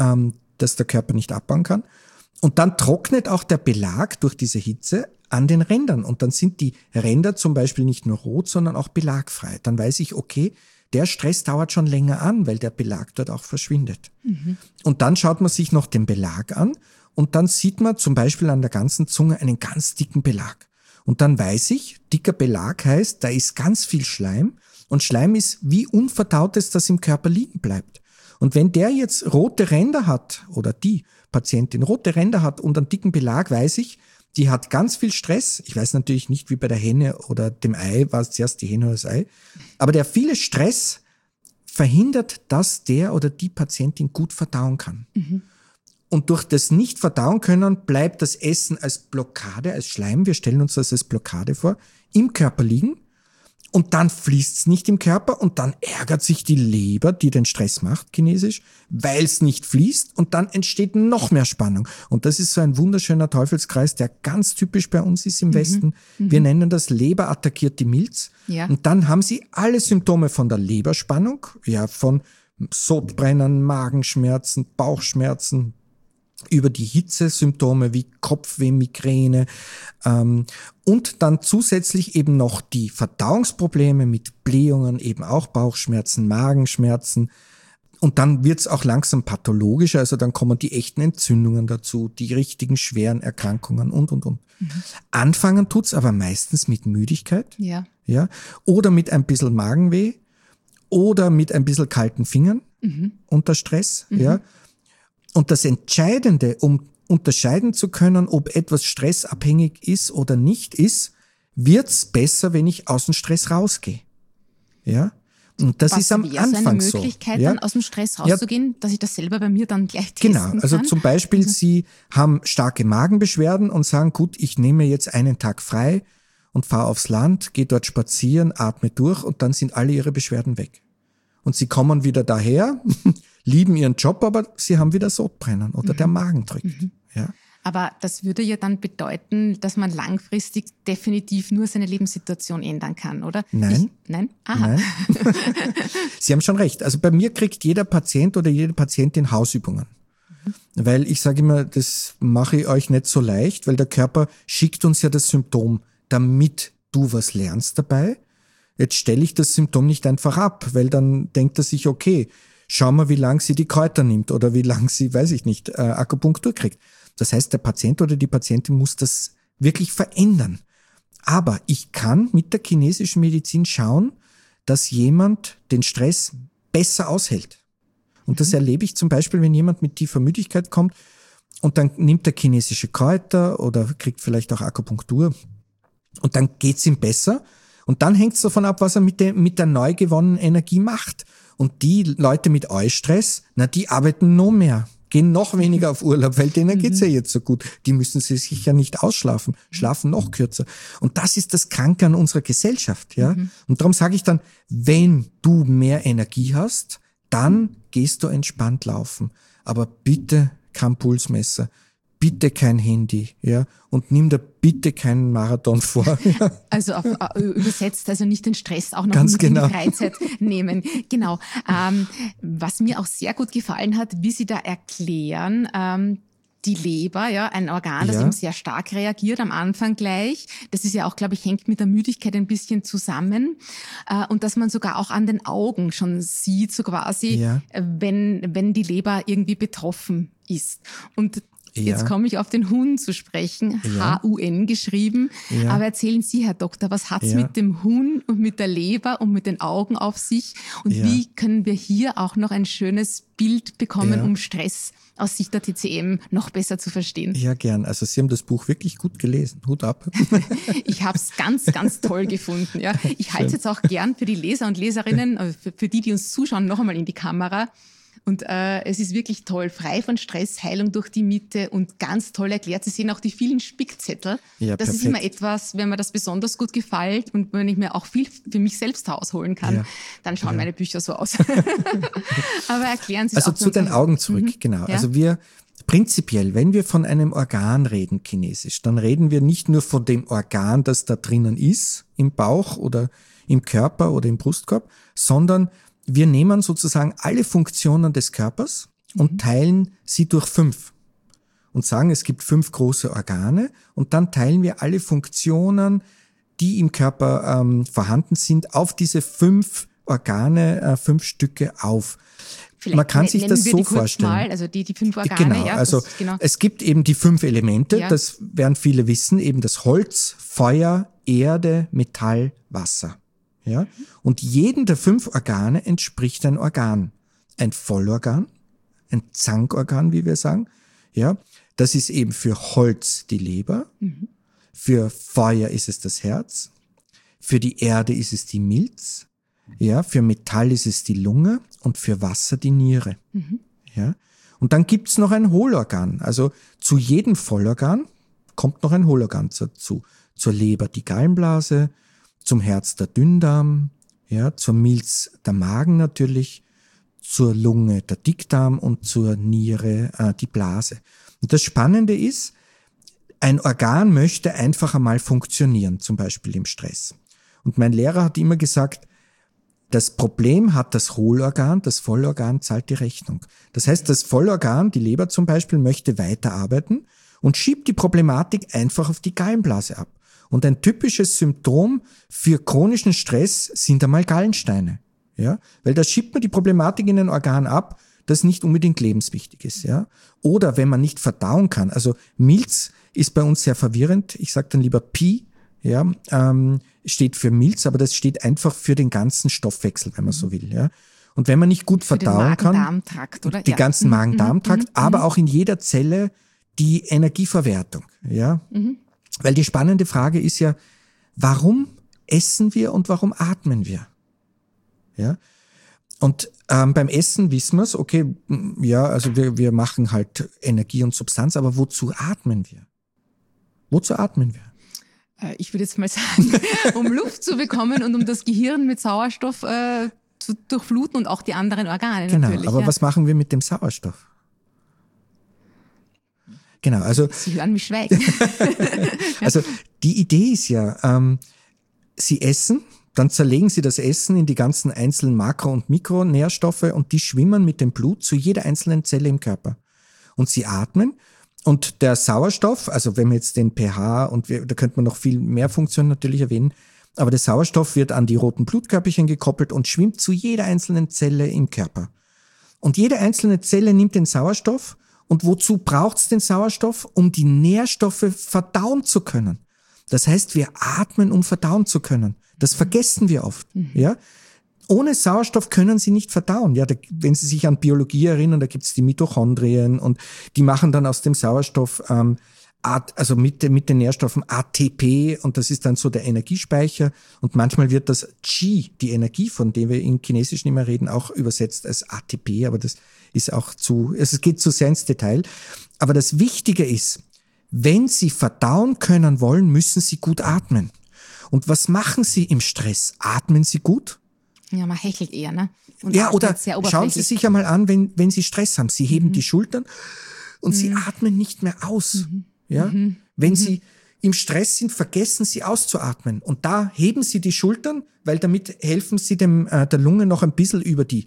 dass der Körper nicht abbauen kann. Und dann trocknet auch der Belag durch diese Hitze an den Rändern. Und dann sind die Ränder zum Beispiel nicht nur rot, sondern auch belagfrei. Dann weiß ich, okay, der Stress dauert schon länger an, weil der Belag dort auch verschwindet. Und dann schaut man sich noch den Belag an, und dann sieht man zum Beispiel an der ganzen Zunge einen ganz dicken Belag. Und dann weiß ich, dicker Belag heißt, da ist ganz viel Schleim, und Schleim ist wie Unverdautes, das im Körper liegen bleibt. Und wenn der jetzt rote Ränder hat, oder die Patientin rote Ränder hat und einen dicken Belag, weiß ich, die hat ganz viel Stress. Ich weiß natürlich nicht, wie bei der Henne oder dem Ei, war es zuerst die Henne oder das Ei. Aber der viele Stress verhindert, dass der oder die Patientin gut verdauen kann. Und durch das Nicht-Verdauen können bleibt das Essen als Blockade, als Schleim, wir stellen uns das als Blockade vor, im Körper liegen. Und dann fließt's nicht im Körper, und dann ärgert sich die Leber, die den Stress macht, chinesisch, weil es nicht fließt, und dann entsteht noch mehr Spannung. Und das ist so ein wunderschöner Teufelskreis, der ganz typisch bei uns ist im Westen. Wir nennen das Leber attackiert die Milz. Ja. Und dann haben sie alle Symptome von der Leberspannung, ja, von Sodbrennen, Magenschmerzen, Bauchschmerzen, über die Hitzesymptome wie Kopfweh, Migräne und dann zusätzlich eben noch die Verdauungsprobleme mit Blähungen, eben auch Bauchschmerzen, Magenschmerzen. Und dann wird's auch langsam pathologischer, also dann kommen die echten Entzündungen dazu, die richtigen schweren Erkrankungen und. Anfangen tut's aber meistens mit Müdigkeit, ja, oder mit ein bisschen Magenweh oder mit ein bisschen kalten Fingern unter Stress, ja. Und das Entscheidende, um unterscheiden zu können, ob etwas stressabhängig ist oder nicht ist, wird's besser, wenn ich aus dem Stress rausgehe, ja. Und das ist am Anfang so. Eine Möglichkeit, dann aus dem Stress rauszugehen, dass ich das selber bei mir dann gleich testen kann? Genau, also zum Beispiel, Sie haben starke Magenbeschwerden und sagen, gut, ich nehme jetzt einen Tag frei und fahre aufs Land, gehe dort spazieren, atme durch und dann sind alle Ihre Beschwerden weg. Und Sie kommen wieder daher, lieben Ihren Job, aber Sie haben wieder Sodbrennen oder der Magen drückt. Ja. Aber das würde ja dann bedeuten, dass man langfristig definitiv nur seine Lebenssituation ändern kann, oder? Nein. Nein? Aha. Nein. Sie haben schon recht. Also bei mir kriegt jeder Patient oder jede Patientin Hausübungen. Weil ich sage immer, das mache ich euch nicht so leicht, weil der Körper schickt uns ja das Symptom, damit du was lernst dabei. Jetzt stelle ich das Symptom nicht einfach ab, weil dann denkt er sich, okay, schau mal, wie lang sie die Kräuter nimmt oder wie lang sie, weiß ich nicht, Akupunktur kriegt. Das heißt, der Patient oder die Patientin muss das wirklich verändern. Aber ich kann mit der chinesischen Medizin schauen, dass jemand den Stress besser aushält. Und das erlebe ich zum Beispiel, wenn jemand mit tiefer Müdigkeit kommt und dann nimmt er chinesische Kräuter oder kriegt vielleicht auch Akupunktur und dann geht's ihm besser. Und dann hängt es davon ab, was er mit der neu gewonnenen Energie macht. Und die Leute mit Eustress, die arbeiten noch mehr, gehen noch weniger auf Urlaub, weil denen geht's ja jetzt so gut. Die müssen sich ja nicht ausschlafen, schlafen noch kürzer. Und das ist das Kranke an unserer Gesellschaft, ja. Und darum sage ich dann, wenn du mehr Energie hast, dann gehst du entspannt laufen. Aber bitte kein Pulsmesser, bitte kein Handy, ja, und nimm dir bitte keinen Marathon vor. Ja. Also übersetzt, also nicht den Stress auch noch Ganz mit genau. in die Freizeit nehmen. Genau. Was mir auch sehr gut gefallen hat, wie Sie da erklären, die Leber, ja, ein Organ, das eben sehr stark reagiert am Anfang gleich. Das ist ja auch, glaube ich, hängt mit der Müdigkeit ein bisschen zusammen. Und dass man sogar auch an den Augen schon sieht, so quasi, wenn die Leber irgendwie betroffen ist. Und jetzt komme ich auf den Huhn zu sprechen, H-U-N geschrieben. Ja. Aber erzählen Sie, Herr Doktor, was hat's mit dem Huhn und mit der Leber und mit den Augen auf sich? Und wie können wir hier auch noch ein schönes Bild bekommen, um Stress aus Sicht der TCM noch besser zu verstehen? Ja, gern. Also Sie haben das Buch wirklich gut gelesen. Hut ab. Ich habe es ganz, ganz toll gefunden. Ja. Ich halte es jetzt auch gern für die Leser und Leserinnen, für die uns zuschauen, noch einmal in die Kamera. Und es ist wirklich toll, frei von Stress, Heilung durch die Mitte und ganz toll erklärt. Sie sehen auch die vielen Spickzettel. Ja, das ist immer etwas, wenn mir das besonders gut gefällt und wenn ich mir auch viel für mich selbst rausholen kann, dann schauen meine Bücher so aus. Aber erklären Sie es auch. Also zu den Augen zurück, genau. Ja. Also wir prinzipiell, wenn wir von einem Organ reden, chinesisch, dann reden wir nicht nur von dem Organ, das da drinnen ist, im Bauch oder im Körper oder im Brustkorb, sondern wir nehmen sozusagen alle Funktionen des Körpers und teilen sie durch 5 und sagen, es gibt 5 große Organe und dann teilen wir alle Funktionen, die im Körper vorhanden sind, auf diese 5 Organe, 5 Stücke auf. Vielleicht man kann sich das so vorstellen. Mal, also die 5 Organe. Genau, also es gibt eben die 5 Elemente, das werden viele wissen, eben das Holz, Feuer, Erde, Metall, Wasser. Ja? Und jedem der 5 Organe entspricht ein Organ. Ein Vollorgan, ein Zankorgan, wie wir sagen. Ja? Das ist eben für Holz die Leber, für Feuer ist es das Herz, für die Erde ist es die Milz, ja? Für Metall ist es die Lunge und für Wasser die Niere. Ja? Und dann gibt's noch ein Hohlorgan. Also zu jedem Vollorgan kommt noch ein Hohlorgan dazu. Zur Leber die Gallenblase, zum Herz der Dünndarm, ja, zur Milz der Magen natürlich, zur Lunge der Dickdarm und zur Niere die Blase. Und das Spannende ist, ein Organ möchte einfach einmal funktionieren, zum Beispiel im Stress. Und mein Lehrer hat immer gesagt, Das Problem hat das Hohlorgan, das Vollorgan zahlt die Rechnung. Das heißt, das Vollorgan, die Leber zum Beispiel, möchte weiterarbeiten und schiebt die Problematik einfach auf die Gallenblase ab. Und ein typisches Symptom für chronischen Stress sind einmal Gallensteine. Ja? Weil da schiebt man die Problematik in ein Organ ab, das nicht unbedingt lebenswichtig ist. Ja? Oder wenn man nicht verdauen kann. Also Milz ist bei uns sehr verwirrend. Ich sage dann lieber Pi. Ja, steht für Milz, aber das steht einfach für den ganzen Stoffwechsel, wenn man so will. Ja. Und wenn man nicht gut verdauen kann, Magen-Darm-Trakt, oder? Die ganzen Magen-Darm-Trakt, aber auch in jeder Zelle die Energieverwertung. Ja. Weil die spannende Frage ist ja, warum essen wir und warum atmen wir? Ja. Und beim Essen wissen wir es, okay, ja, also wir machen halt Energie und Substanz, aber wozu atmen wir? Wozu atmen wir? Ich würde jetzt mal sagen, um Luft zu bekommen und um das Gehirn mit Sauerstoff zu durchfluten und auch die anderen Organe genau, natürlich. Aber was machen wir mit dem Sauerstoff? Genau, also Sie hören mich schweigen. Also die Idee ist ja, Sie essen, dann zerlegen Sie das Essen in die ganzen einzelnen Makro- und Mikronährstoffe und die schwimmen mit dem Blut zu jeder einzelnen Zelle im Körper. Und Sie atmen. Und der Sauerstoff, also wenn wir jetzt den pH da könnte man noch viel mehr Funktionen natürlich erwähnen, aber der Sauerstoff wird an die roten Blutkörperchen gekoppelt und schwimmt zu jeder einzelnen Zelle im Körper. Und jede einzelne Zelle nimmt den Sauerstoff. Und wozu braucht's den Sauerstoff? Um die Nährstoffe verdauen zu können. Das heißt, wir atmen, um verdauen zu können. Das vergessen wir oft. Ja? Ohne Sauerstoff können sie nicht verdauen. Ja, wenn Sie sich an Biologie erinnern, da gibt's die Mitochondrien und die machen dann aus dem Sauerstoff, also mit den Nährstoffen ATP und das ist dann so der Energiespeicher. Und manchmal wird das Qi, die Energie, von der wir im Chinesischen immer reden, auch übersetzt als ATP, aber das ist auch es geht zu sehr ins Detail. Aber das Wichtige ist, wenn Sie verdauen können wollen, müssen Sie gut atmen. Und was machen Sie im Stress? Atmen Sie gut? Ja, man hechelt eher, ne? Und ja, oder schauen Sie sich einmal an, wenn Sie Stress haben. Sie heben die Schultern und Sie atmen nicht mehr aus. Ja? Wenn Sie im Stress sind, vergessen Sie auszuatmen. Und da heben Sie die Schultern, weil damit helfen Sie der Lunge noch ein bisschen über die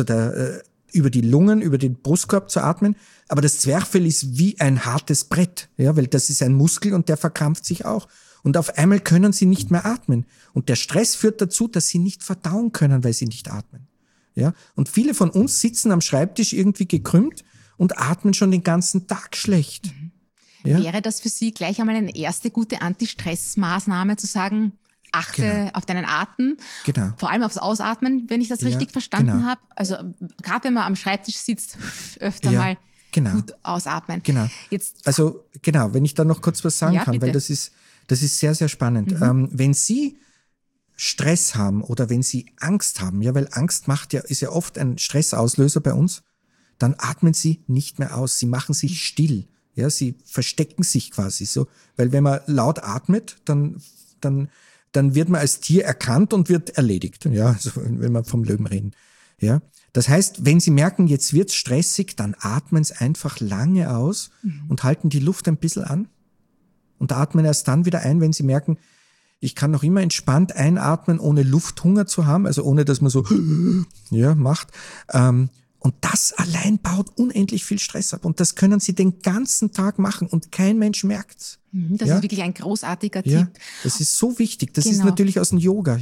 Lungen, über den Brustkorb zu atmen. Aber das Zwerchfell ist wie ein hartes Brett, ja, weil das ist ein Muskel und der verkrampft sich auch. Und auf einmal können sie nicht mehr atmen. Und der Stress führt dazu, dass sie nicht verdauen können, weil sie nicht atmen. Ja? Und viele von uns sitzen am Schreibtisch irgendwie gekrümmt und atmen schon den ganzen Tag schlecht. Ja? Wäre das für Sie gleich einmal eine erste gute Anti-Stress-Maßnahme, zu sagen, achte auf deinen Atem, vor allem aufs Ausatmen, wenn ich das richtig verstanden habe? Also gerade wenn man am Schreibtisch sitzt, öfter mal gut ausatmen. Genau. Also wenn ich da noch kurz was sagen kann, bitte. weil das ist sehr, sehr spannend. Wenn Sie Stress haben oder wenn Sie Angst haben, ja, weil Angst ist ja oft ein Stressauslöser bei uns, dann atmen Sie nicht mehr aus. Sie machen sich still. Ja, Sie verstecken sich quasi so. Weil wenn man laut atmet, dann wird man als Tier erkannt und wird erledigt. Ja, also wenn wir vom Löwen reden. Ja. Das heißt, wenn Sie merken, jetzt wird's stressig, dann atmen Sie einfach lange aus und halten die Luft ein bisschen an. Und atmen erst dann wieder ein, wenn Sie merken, ich kann noch immer entspannt einatmen, ohne Lufthunger zu haben, also ohne, dass man so macht. Und das allein baut unendlich viel Stress ab. Und das können Sie den ganzen Tag machen und kein Mensch merkt's. Das ist wirklich ein großartiger Tipp. Ja, das ist so wichtig. Das ist natürlich aus dem Yoga,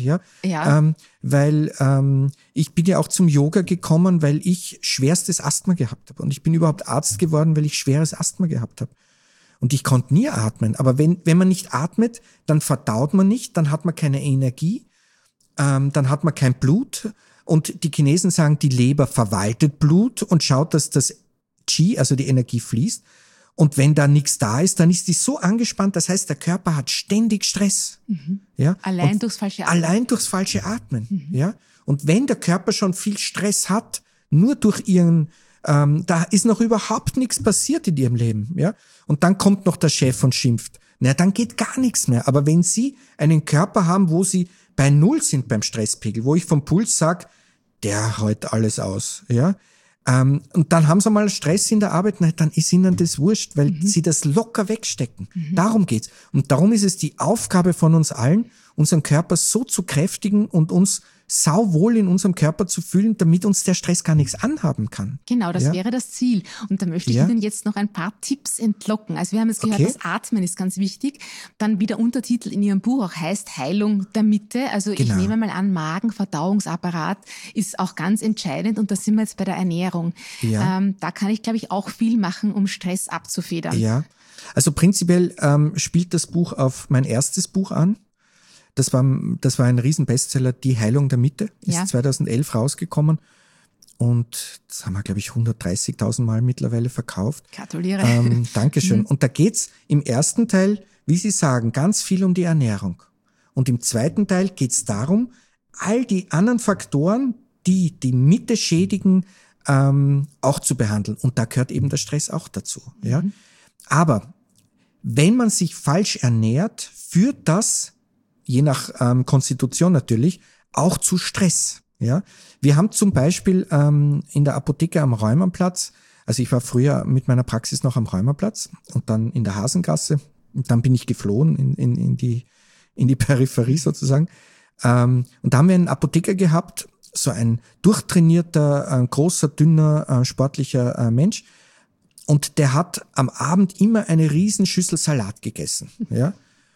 weil ich bin ja auch zum Yoga gekommen, weil ich schwerstes Asthma gehabt habe. Und ich bin überhaupt Arzt geworden, weil ich schweres Asthma gehabt habe. Und ich konnte nie atmen. Aber wenn man nicht atmet, dann verdaut man nicht, dann hat man keine Energie, dann hat man kein Blut. Und die Chinesen sagen, die Leber verwaltet Blut und schaut, dass das Qi, also die Energie, fließt. Und wenn da nichts da ist, dann ist die so angespannt, das heißt, der Körper hat ständig Stress. Ja? Allein durchs falsche Atmen. Ja? Und wenn der Körper schon viel Stress hat, nur durch da ist noch überhaupt nichts passiert in ihrem Leben, ja. Und dann kommt noch der Chef und schimpft. Dann geht gar nichts mehr. Aber wenn Sie einen Körper haben, wo Sie bei 0 sind beim Stresspegel, wo ich vom Puls sage, der hält alles aus, ja. Und dann haben Sie mal Stress in der Arbeit, dann ist Ihnen das wurscht, weil Sie das locker wegstecken. Darum geht's. Und darum ist es die Aufgabe von uns allen, unseren Körper so zu kräftigen und uns sauwohl in unserem Körper zu fühlen, damit uns der Stress gar nichts anhaben kann. Genau, das wäre das Ziel. Und da möchte ich Ihnen jetzt noch ein paar Tipps entlocken. Also wir haben jetzt gehört, das Atmen ist ganz wichtig. Dann, wie der Untertitel in Ihrem Buch auch heißt, Heilung der Mitte. Also ich nehme mal an, Magen, Verdauungsapparat ist auch ganz entscheidend. Und da sind wir jetzt bei der Ernährung. Ja. Da kann ich, glaube ich, auch viel machen, um Stress abzufedern. Ja, also prinzipiell spielt das Buch auf mein erstes Buch an. Das war ein Riesenbestseller, Die Heilung der Mitte, ist 2011 rausgekommen und das haben wir, glaube ich, 130.000 Mal mittlerweile verkauft. Gratuliere. Dankeschön. Und da geht's im ersten Teil, wie Sie sagen, ganz viel um die Ernährung. Und im zweiten Teil geht's darum, all die anderen Faktoren, die die Mitte schädigen, auch zu behandeln. Und da gehört eben der Stress auch dazu. Ja? Aber wenn man sich falsch ernährt, führt das je nach Konstitution natürlich, auch zu Stress. Ja, wir haben zum Beispiel in der Apotheke am Reumerplatz, also ich war früher mit meiner Praxis noch am Reumerplatz und dann in der Hasengasse und dann bin ich geflohen in die Peripherie sozusagen. Und da haben wir einen Apotheker gehabt, so ein durchtrainierter, großer, dünner, sportlicher Mensch und der hat am Abend immer eine Riesenschüssel Salat gegessen. Ja.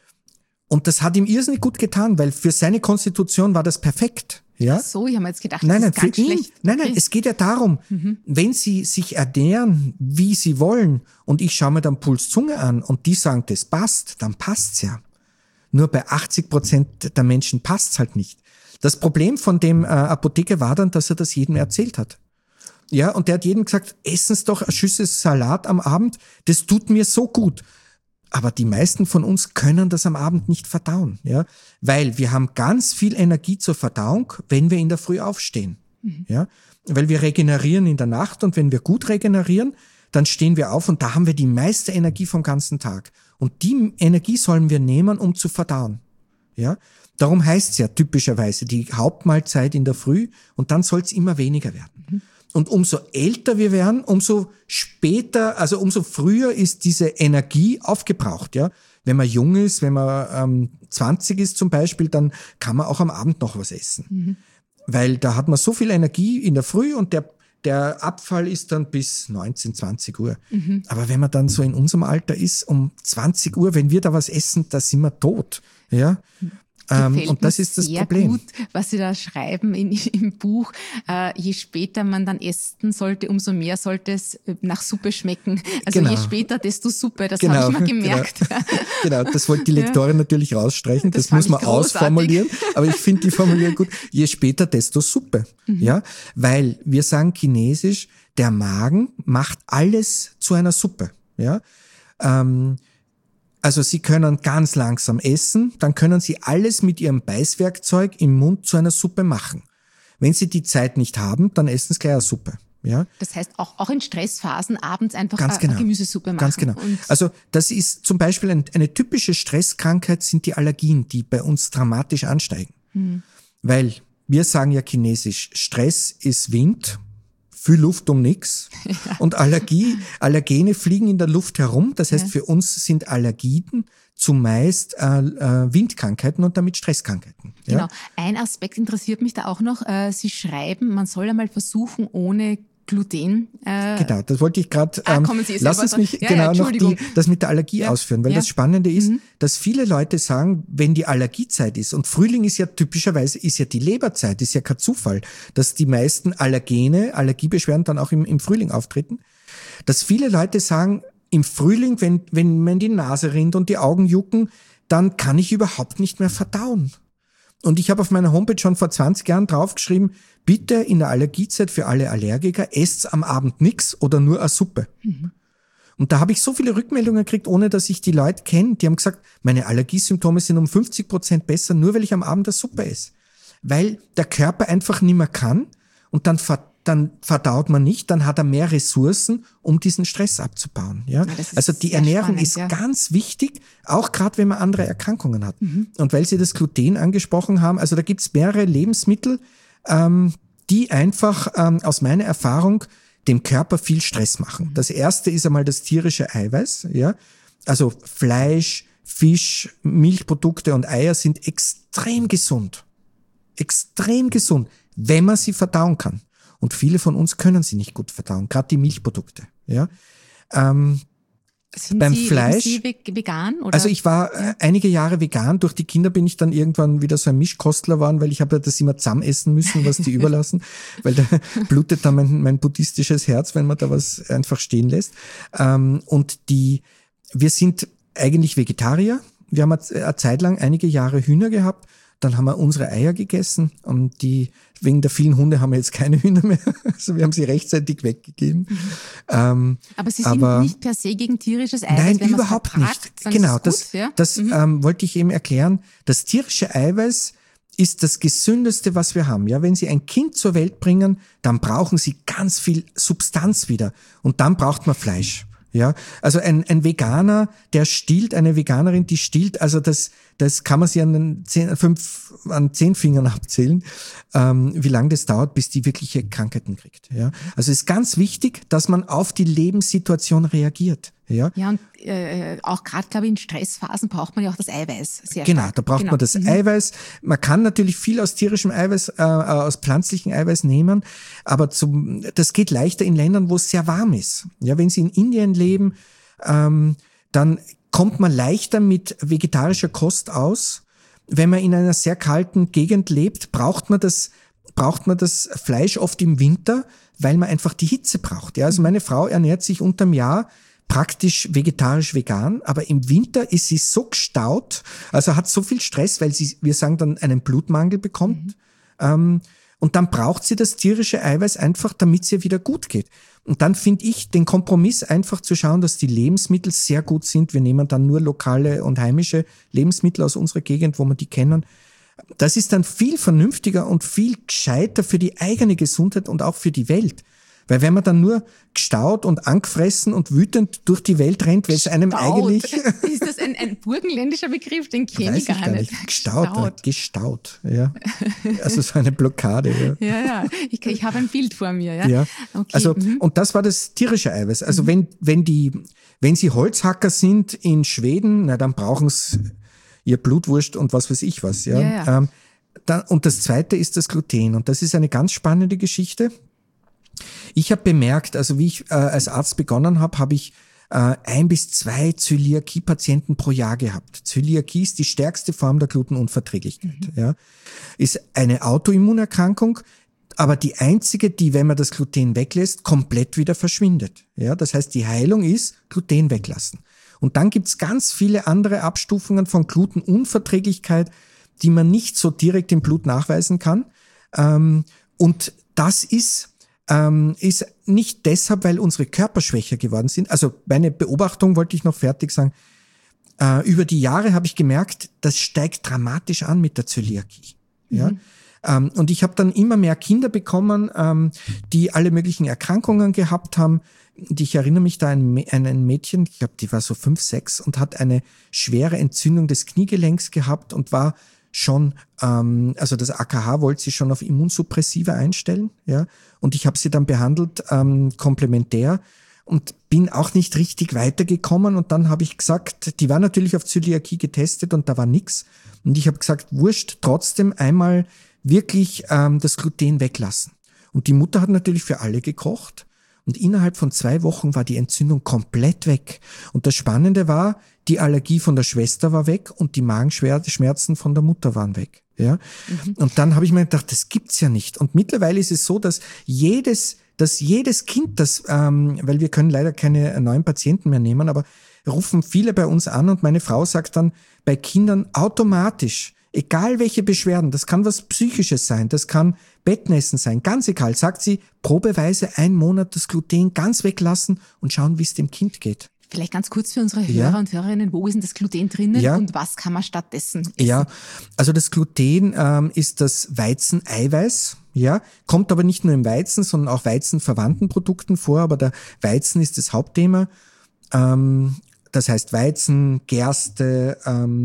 Und das hat ihm irrsinnig gut getan, weil für seine Konstitution war das perfekt. Ja? Ach so, ich habe mir jetzt gedacht, das ist ganz schlecht. Nein, es geht ja darum, wenn Sie sich ernähren, wie Sie wollen, und ich schaue mir dann Puls-Zunge an und die sagen, das passt, dann passt's ja. Nur bei 80% der Menschen passt's halt nicht. Das Problem von dem Apotheker war dann, dass er das jedem erzählt hat. Ja, und der hat jedem gesagt, essen Sie doch eine Schüssel Salat am Abend, das tut mir so gut. Aber die meisten von uns können das am Abend nicht verdauen, ja, weil wir haben ganz viel Energie zur Verdauung, wenn wir in der Früh aufstehen, ja, weil wir regenerieren in der Nacht und wenn wir gut regenerieren, dann stehen wir auf und da haben wir die meiste Energie vom ganzen Tag und die Energie sollen wir nehmen, um zu verdauen, ja. Darum heißt es ja typischerweise die Hauptmahlzeit in der Früh und dann soll es immer weniger werden. Und umso älter wir werden, umso später, also umso früher ist diese Energie aufgebraucht, ja. Wenn man jung ist, wenn man 20 ist zum Beispiel, dann kann man auch am Abend noch was essen. Weil da hat man so viel Energie in der Früh und der Abfall ist dann bis 19, 20 Uhr. Aber wenn man dann so in unserem Alter ist, um 20 Uhr, wenn wir da was essen, da sind wir tot, ja. Und das ist das Problem. Gut, was Sie da schreiben im Buch. Je später man dann essen sollte, umso mehr sollte es nach Suppe schmecken. Also je später, desto Suppe. Das habe ich mal gemerkt. Genau, das wollte die Lektorin natürlich rausstreichen. Das muss man ausformulieren. Aber ich finde die Formulierung gut. Je später, desto Suppe. Ja, weil wir sagen chinesisch, der Magen macht alles zu einer Suppe. Ja. Also Sie können ganz langsam essen, dann können Sie alles mit Ihrem Beißwerkzeug im Mund zu einer Suppe machen. Wenn Sie die Zeit nicht haben, dann essen Sie gleich eine Suppe. Ja? Das heißt, auch in Stressphasen abends einfach eine Gemüsesuppe machen. Ganz genau. Also das ist zum Beispiel eine typische Stresskrankheit, sind die Allergien, die bei uns dramatisch ansteigen. Weil wir sagen ja chinesisch, Stress ist Wind, viel Luft um nix. Ja. Und Allergene fliegen in der Luft herum. Das heißt, für uns sind Allergien zumeist Windkrankheiten und damit Stresskrankheiten. Ja? Genau. Ein Aspekt interessiert mich da auch noch. Sie schreiben, man soll einmal versuchen, ohne Gluten. Genau, das wollte ich gerade. Lass uns mich noch das mit der Allergie ausführen, weil das Spannende ist, dass viele Leute sagen, wenn die Allergiezeit ist, und Frühling ist ja typischerweise die Leberzeit, ist ja kein Zufall, dass die meisten Allergiebeschwerden dann auch im Frühling auftreten, dass viele Leute sagen, im Frühling, wenn man die Nase rinnt und die Augen jucken, dann kann ich überhaupt nicht mehr verdauen. Und ich habe auf meiner Homepage schon vor 20 Jahren draufgeschrieben, bitte in der Allergiezeit für alle Allergiker, esst am Abend nix oder nur eine Suppe. Und da habe ich so viele Rückmeldungen gekriegt, ohne dass ich die Leute kenne. Die haben gesagt, meine Allergiesymptome sind um 50% besser, nur weil ich am Abend eine Suppe esse. Weil der Körper einfach nicht mehr kann und dann verdaut man nicht, dann hat er mehr Ressourcen, um diesen Stress abzubauen. Ja? Also die Ernährung ist ganz wichtig, auch gerade wenn man andere Erkrankungen hat. Und weil Sie das Gluten angesprochen haben, also da gibt's mehrere Lebensmittel, die einfach aus meiner Erfahrung dem Körper viel Stress machen. Das erste ist einmal das tierische Eiweiß, ja, also Fleisch, Fisch, Milchprodukte und Eier sind extrem gesund. Extrem gesund, wenn man sie verdauen kann. Und viele von uns können sie nicht gut verdauen, gerade die Milchprodukte. Ja. Beim Fleisch. Sind Sie vegan? Oder? Also ich war einige Jahre vegan. Durch die Kinder bin ich dann irgendwann wieder so ein Mischkostler geworden, weil ich habe das immer zusammen essen müssen, was die überlassen, weil da blutet dann mein buddhistisches Herz, wenn man da was einfach stehen lässt. Und wir sind eigentlich Vegetarier. Wir haben eine Zeit lang einige Jahre Hühner gehabt. Dann haben wir unsere Eier gegessen und wegen der vielen Hunde haben wir jetzt keine Hühner mehr. Also wir haben sie rechtzeitig weggegeben. Aber Sie sind nicht per se gegen tierisches Eiweiß? Nein, wenn überhaupt nicht. Genau, das wollte ich eben erklären. Das tierische Eiweiß ist das Gesündeste, was wir haben. Ja, wenn Sie ein Kind zur Welt bringen, dann brauchen Sie ganz viel Substanz wieder. Und dann braucht man Fleisch. Ja, also ein Veganer, der stillt, eine Veganerin, die stillt, also das kann man sich an 10 Fingern abzählen, wie lange das dauert, bis die wirkliche Krankheiten kriegt. Ja, also es ist ganz wichtig, dass man auf die Lebenssituation reagiert. Ja, und auch gerade, glaube ich, in Stressphasen braucht man ja auch das Eiweiß sehr Genau, stark. Da braucht man das Eiweiß. Man kann natürlich viel aus tierischem Eiweiß, aus pflanzlichem Eiweiß nehmen, aber das geht leichter in Ländern, wo es sehr warm ist. Ja, wenn Sie in Indien leben, dann kommt man leichter mit vegetarischer Kost aus. Wenn man in einer sehr kalten Gegend lebt, braucht man das Fleisch oft im Winter, weil man einfach die Hitze braucht. Ja, also meine Frau ernährt sich unterm Jahr praktisch vegetarisch-vegan, aber im Winter ist sie so gestaut, also hat so viel Stress, weil wir sagen dann, einen Blutmangel bekommt. Und dann braucht sie das tierische Eiweiß einfach, damit es ihr wieder gut geht. Und dann finde ich den Kompromiss einfach zu schauen, dass die Lebensmittel sehr gut sind. Wir nehmen dann nur lokale und heimische Lebensmittel aus unserer Gegend, wo wir die kennen. Das ist dann viel vernünftiger und viel gescheiter für die eigene Gesundheit und auch für die Welt. Weil wenn man dann nur gestaut und angefressen und wütend durch die Welt rennt, weil es einem eigentlich... Ist das ein burgenländischer Begriff? Den kenne ich gar nicht. Gestaut, ja. Also so eine Blockade. Ja, ja. Ich habe ein Bild vor mir. Ja. Ja. Okay. Also, und das war das tierische Eiweiß. Also wenn Sie Holzhacker sind in Schweden, dann brauchen Sie ihr Blutwurst und was weiß ich was. Ja. Und das zweite ist das Gluten. Und das ist eine ganz spannende Geschichte. Ich habe bemerkt, also wie ich als Arzt begonnen habe ich 1 bis 2 Zöliakie-Patienten pro Jahr gehabt. Zöliakie ist die stärkste Form der Glutenunverträglichkeit. Ja. Ist eine Autoimmunerkrankung, aber die einzige, die, wenn man das Gluten weglässt, komplett wieder verschwindet. Ja. Das heißt, die Heilung ist Gluten weglassen. Und dann gibt's ganz viele andere Abstufungen von Glutenunverträglichkeit, die man nicht so direkt im Blut nachweisen kann. Und das ist nicht deshalb, weil unsere Körper schwächer geworden sind. Also meine Beobachtung wollte ich noch fertig sagen. Über die Jahre habe ich gemerkt, das steigt dramatisch an mit der Zöliakie. Ja? Und ich habe dann immer mehr Kinder bekommen, die alle möglichen Erkrankungen gehabt haben. Ich erinnere mich da an ein Mädchen, ich glaube, die war so 5, 6 und hat eine schwere Entzündung des Kniegelenks gehabt und war schon, also das AKH wollte sie schon auf Immunsuppressiva einstellen, ja, und ich habe sie dann behandelt, komplementär und bin auch nicht richtig weitergekommen und dann habe ich gesagt, die war natürlich auf Zöliakie getestet und da war nix und ich habe gesagt, wurscht, trotzdem einmal wirklich das Gluten weglassen. Und die Mutter hat natürlich für alle gekocht und innerhalb von 2 Wochen war die Entzündung komplett weg. Und das Spannende war, die Allergie von der Schwester war weg und die Magenschmerzen von der Mutter waren weg. Ja. Und dann habe ich mir gedacht, das gibt's ja nicht. Und mittlerweile ist es so, dass jedes Kind, weil wir können leider keine neuen Patienten mehr nehmen, aber rufen viele bei uns an und meine Frau sagt dann bei Kindern automatisch, egal welche Beschwerden, das kann was Psychisches sein, das kann Bettnässen sein, ganz egal, sagt sie, probeweise 1 Monat das Gluten ganz weglassen und schauen, wie es dem Kind geht. Vielleicht ganz kurz für unsere Hörer und Hörerinnen, wo ist denn das Gluten drinnen und was kann man stattdessen essen? Ja, also das Gluten ist das Weizeneiweiß, ja, kommt aber nicht nur im Weizen, sondern auch weizenverwandten Produkten vor, aber der Weizen ist das Hauptthema. Das heißt Weizen, Gerste,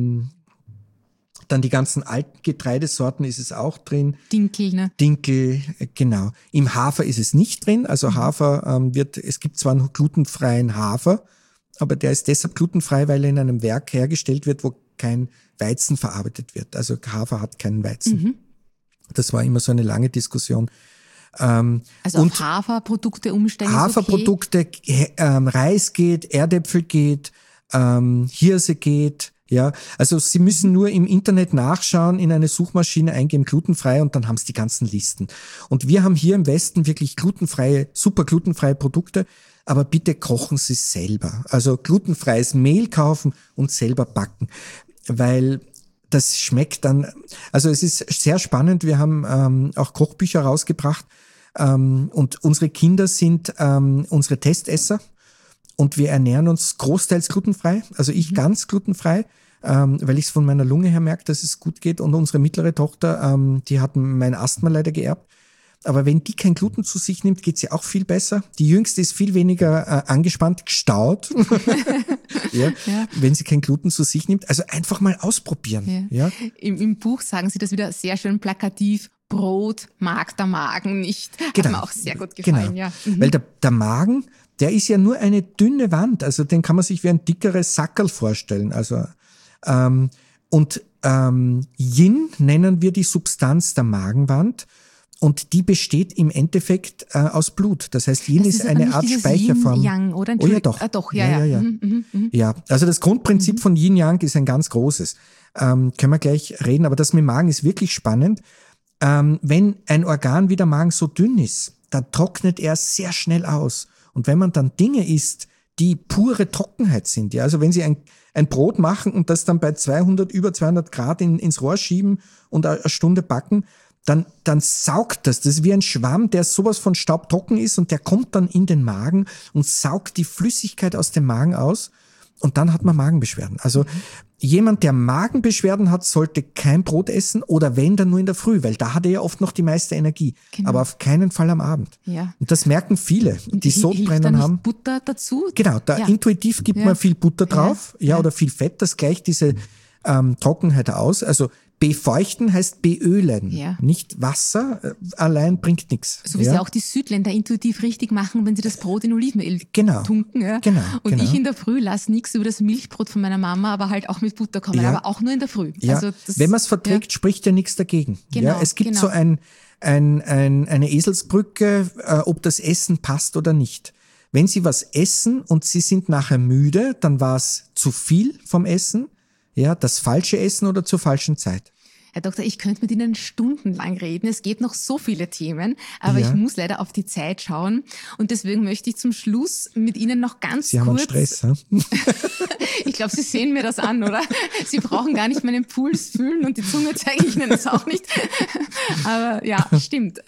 dann die ganzen alten Getreidesorten ist es auch drin. Dinkel, ne? Dinkel, genau. Im Hafer ist es nicht drin, also Hafer es gibt zwar einen glutenfreien Hafer, aber der ist deshalb glutenfrei, weil er in einem Werk hergestellt wird, wo kein Weizen verarbeitet wird. Also Hafer hat keinen Weizen. Das war immer so eine lange Diskussion. Also auf Haferprodukte umstellen Haferprodukte, okay. Reis geht, Erdäpfel geht, Hirse geht. Ja, also Sie müssen nur im Internet nachschauen, in eine Suchmaschine eingeben, glutenfrei, und dann haben Sie die ganzen Listen. Und wir haben hier im Westen wirklich super glutenfreie Produkte, aber bitte kochen Sie selber. Also glutenfreies Mehl kaufen und selber backen, weil das schmeckt dann, also es ist sehr spannend. Wir haben auch Kochbücher rausgebracht, und unsere Kinder sind unsere Testesser. Und wir ernähren uns großteils glutenfrei, also ich ganz glutenfrei, weil ich es von meiner Lunge her merke, dass es gut geht. Und unsere mittlere Tochter, die hat mein Asthma leider geerbt. Aber wenn die kein Gluten zu sich nimmt, geht's ihr auch viel besser. Die Jüngste ist viel weniger angespannt, gestaut, ja, wenn sie kein Gluten zu sich nimmt. Also einfach mal ausprobieren. Ja. Im Buch sagen Sie das wieder sehr schön plakativ. Brot mag der Magen nicht. Genau. Hat mir auch sehr gut gefallen. Genau. Ja. Weil der Magen, der ist ja nur eine dünne Wand, also den kann man sich wie ein dickeres Sackerl vorstellen. Also Yin nennen wir die Substanz der Magenwand, und die besteht im Endeffekt aus Blut. Das heißt, Yin ist eine Art Speicherform. Yin-Yang, oder? Oh ja, doch. Doch, ja. Ja, also das Grundprinzip von Yin-Yang ist ein ganz großes. Können wir gleich reden, aber das mit dem Magen ist wirklich spannend. Wenn ein Organ wie der Magen so dünn ist, dann trocknet er sehr schnell aus. Und wenn man dann Dinge isst, die pure Trockenheit sind, ja, also wenn Sie ein Brot machen und das dann bei über 200 Grad ins Rohr schieben und eine Stunde backen, dann saugt das. Das ist wie ein Schwamm, der sowas von staubtrocken ist, und der kommt dann in den Magen und saugt die Flüssigkeit aus dem Magen aus, und dann hat man Magenbeschwerden. Also jemand, der Magenbeschwerden hat, sollte kein Brot essen, oder wenn, dann nur in der Früh, weil da hat er ja oft noch die meiste Energie. Genau. Aber auf keinen Fall am Abend. Ja. Und das merken viele, die Sodbrennen haben. Butter dazu? Genau, intuitiv gibt man viel Butter drauf, oder viel Fett, das gleicht diese Trockenheit aus. Also befeuchten heißt beölen, nicht Wasser allein bringt nichts. So wie sie auch die Südländer intuitiv richtig machen, wenn sie das Brot in Olivenöl tunken. Ja. Genau. Und ich in der Früh lasse nichts über das Milchbrot von meiner Mama, aber halt auch mit Butter kommen, aber auch nur in der Früh. Ja. Also wenn man es verträgt, spricht ja nichts dagegen. Genau, es gibt so eine Eselsbrücke, ob das Essen passt oder nicht. Wenn Sie was essen und Sie sind nachher müde, dann war es zu viel vom Essen. Ja, das falsche Essen oder zur falschen Zeit. Herr Doktor, ich könnte mit Ihnen stundenlang reden. Es gibt noch so viele Themen, aber ich muss leider auf die Zeit schauen. Und deswegen möchte ich zum Schluss mit Ihnen noch ganz Sie kurz... haben einen Stress, hm? Ich glaube, Sie sehen mir das an, oder? Sie brauchen gar nicht meinen Puls fühlen, und die Zunge zeige ich Ihnen das auch nicht. Aber ja, stimmt.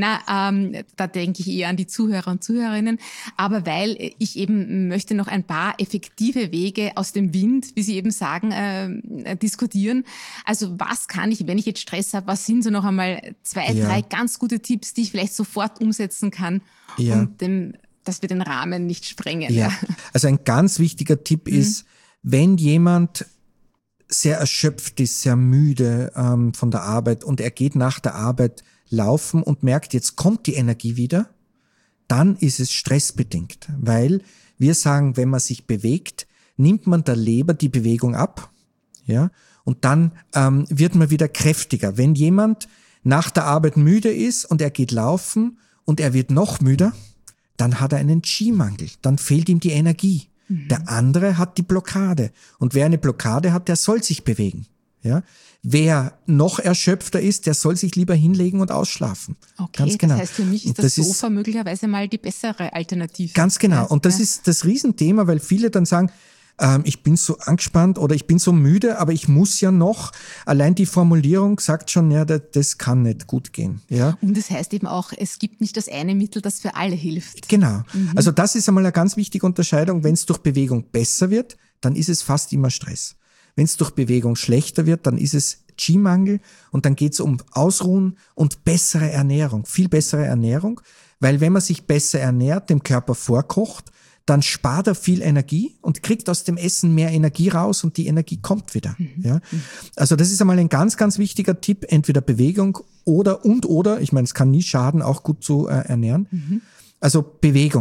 Da denke ich eher an die Zuhörer und Zuhörerinnen. Aber weil ich eben möchte noch ein paar effektive Wege aus dem Wind, wie Sie eben sagen, diskutieren. Also was kann ich, wenn ich jetzt Stress habe, was sind so noch einmal 2, 3 ganz gute Tipps, die ich vielleicht sofort umsetzen kann, dass wir den Rahmen nicht sprengen. Ja. Also ein ganz wichtiger Tipp ist, wenn jemand sehr erschöpft ist, sehr müde von der Arbeit, und er geht nach der Arbeit laufen und merkt, jetzt kommt die Energie wieder, dann ist es stressbedingt. Weil wir sagen, wenn man sich bewegt, nimmt man der Leber die Bewegung ab, ja, und dann wird man wieder kräftiger. Wenn jemand nach der Arbeit müde ist und er geht laufen und er wird noch müder, dann hat er einen Qi-Mangel, dann fehlt ihm die Energie. Der andere hat die Blockade. Und wer eine Blockade hat, der soll sich bewegen. Ja? Wer noch erschöpfter ist, der soll sich lieber hinlegen und ausschlafen. Okay, ganz genau. Das heißt, für mich ist das Sofa möglicherweise mal die bessere Alternative. Ganz genau. Und das ist das Riesenthema, weil viele dann sagen, ich bin so angespannt oder ich bin so müde, aber ich muss ja noch. Allein die Formulierung sagt schon, ja, das kann nicht gut gehen. Ja? Und das heißt eben auch, es gibt nicht das eine Mittel, das für alle hilft. Genau. Also das ist einmal eine ganz wichtige Unterscheidung. Wenn es durch Bewegung besser wird, dann ist es fast immer Stress. Wenn es durch Bewegung schlechter wird, dann ist es Qi-Mangel, und dann geht es um Ausruhen und bessere Ernährung, viel bessere Ernährung, weil wenn man sich besser ernährt, dem Körper vorkocht, dann spart er viel Energie und kriegt aus dem Essen mehr Energie raus, und die Energie kommt wieder. Ja? Also das ist einmal ein ganz, ganz wichtiger Tipp, entweder Bewegung oder, ich meine, es kann nie schaden, auch gut zu ernähren. Also Bewegung.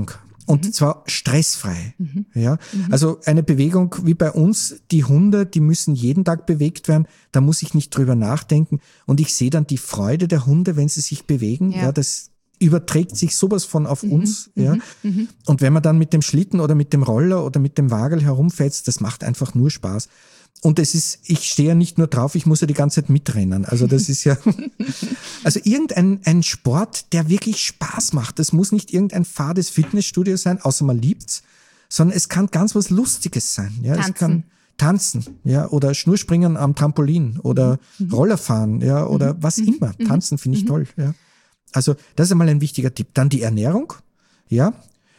Und zwar stressfrei. Ja, also eine Bewegung wie bei uns, die Hunde, die müssen jeden Tag bewegt werden, da muss ich nicht drüber nachdenken. Und ich sehe dann die Freude der Hunde, wenn sie sich bewegen. Ja, das überträgt sich sowas von auf uns. Ja. Und wenn man dann mit dem Schlitten oder mit dem Roller oder mit dem Wagel herumfetzt, das macht einfach nur Spaß. Und ich stehe ja nicht nur drauf, ich muss ja die ganze Zeit mitrennen. Also das ist ja, also ein Sport, der wirklich Spaß macht. Das muss nicht irgendein fades Fitnessstudio sein, außer man liebt's, sondern es kann ganz was Lustiges sein. Ja, es kann tanzen, ja, oder Schnurspringen am Trampolin oder Rollerfahren, ja, oder was immer. Tanzen finde ich toll, ja. Also das ist einmal ein wichtiger Tipp. Dann die Ernährung, ja,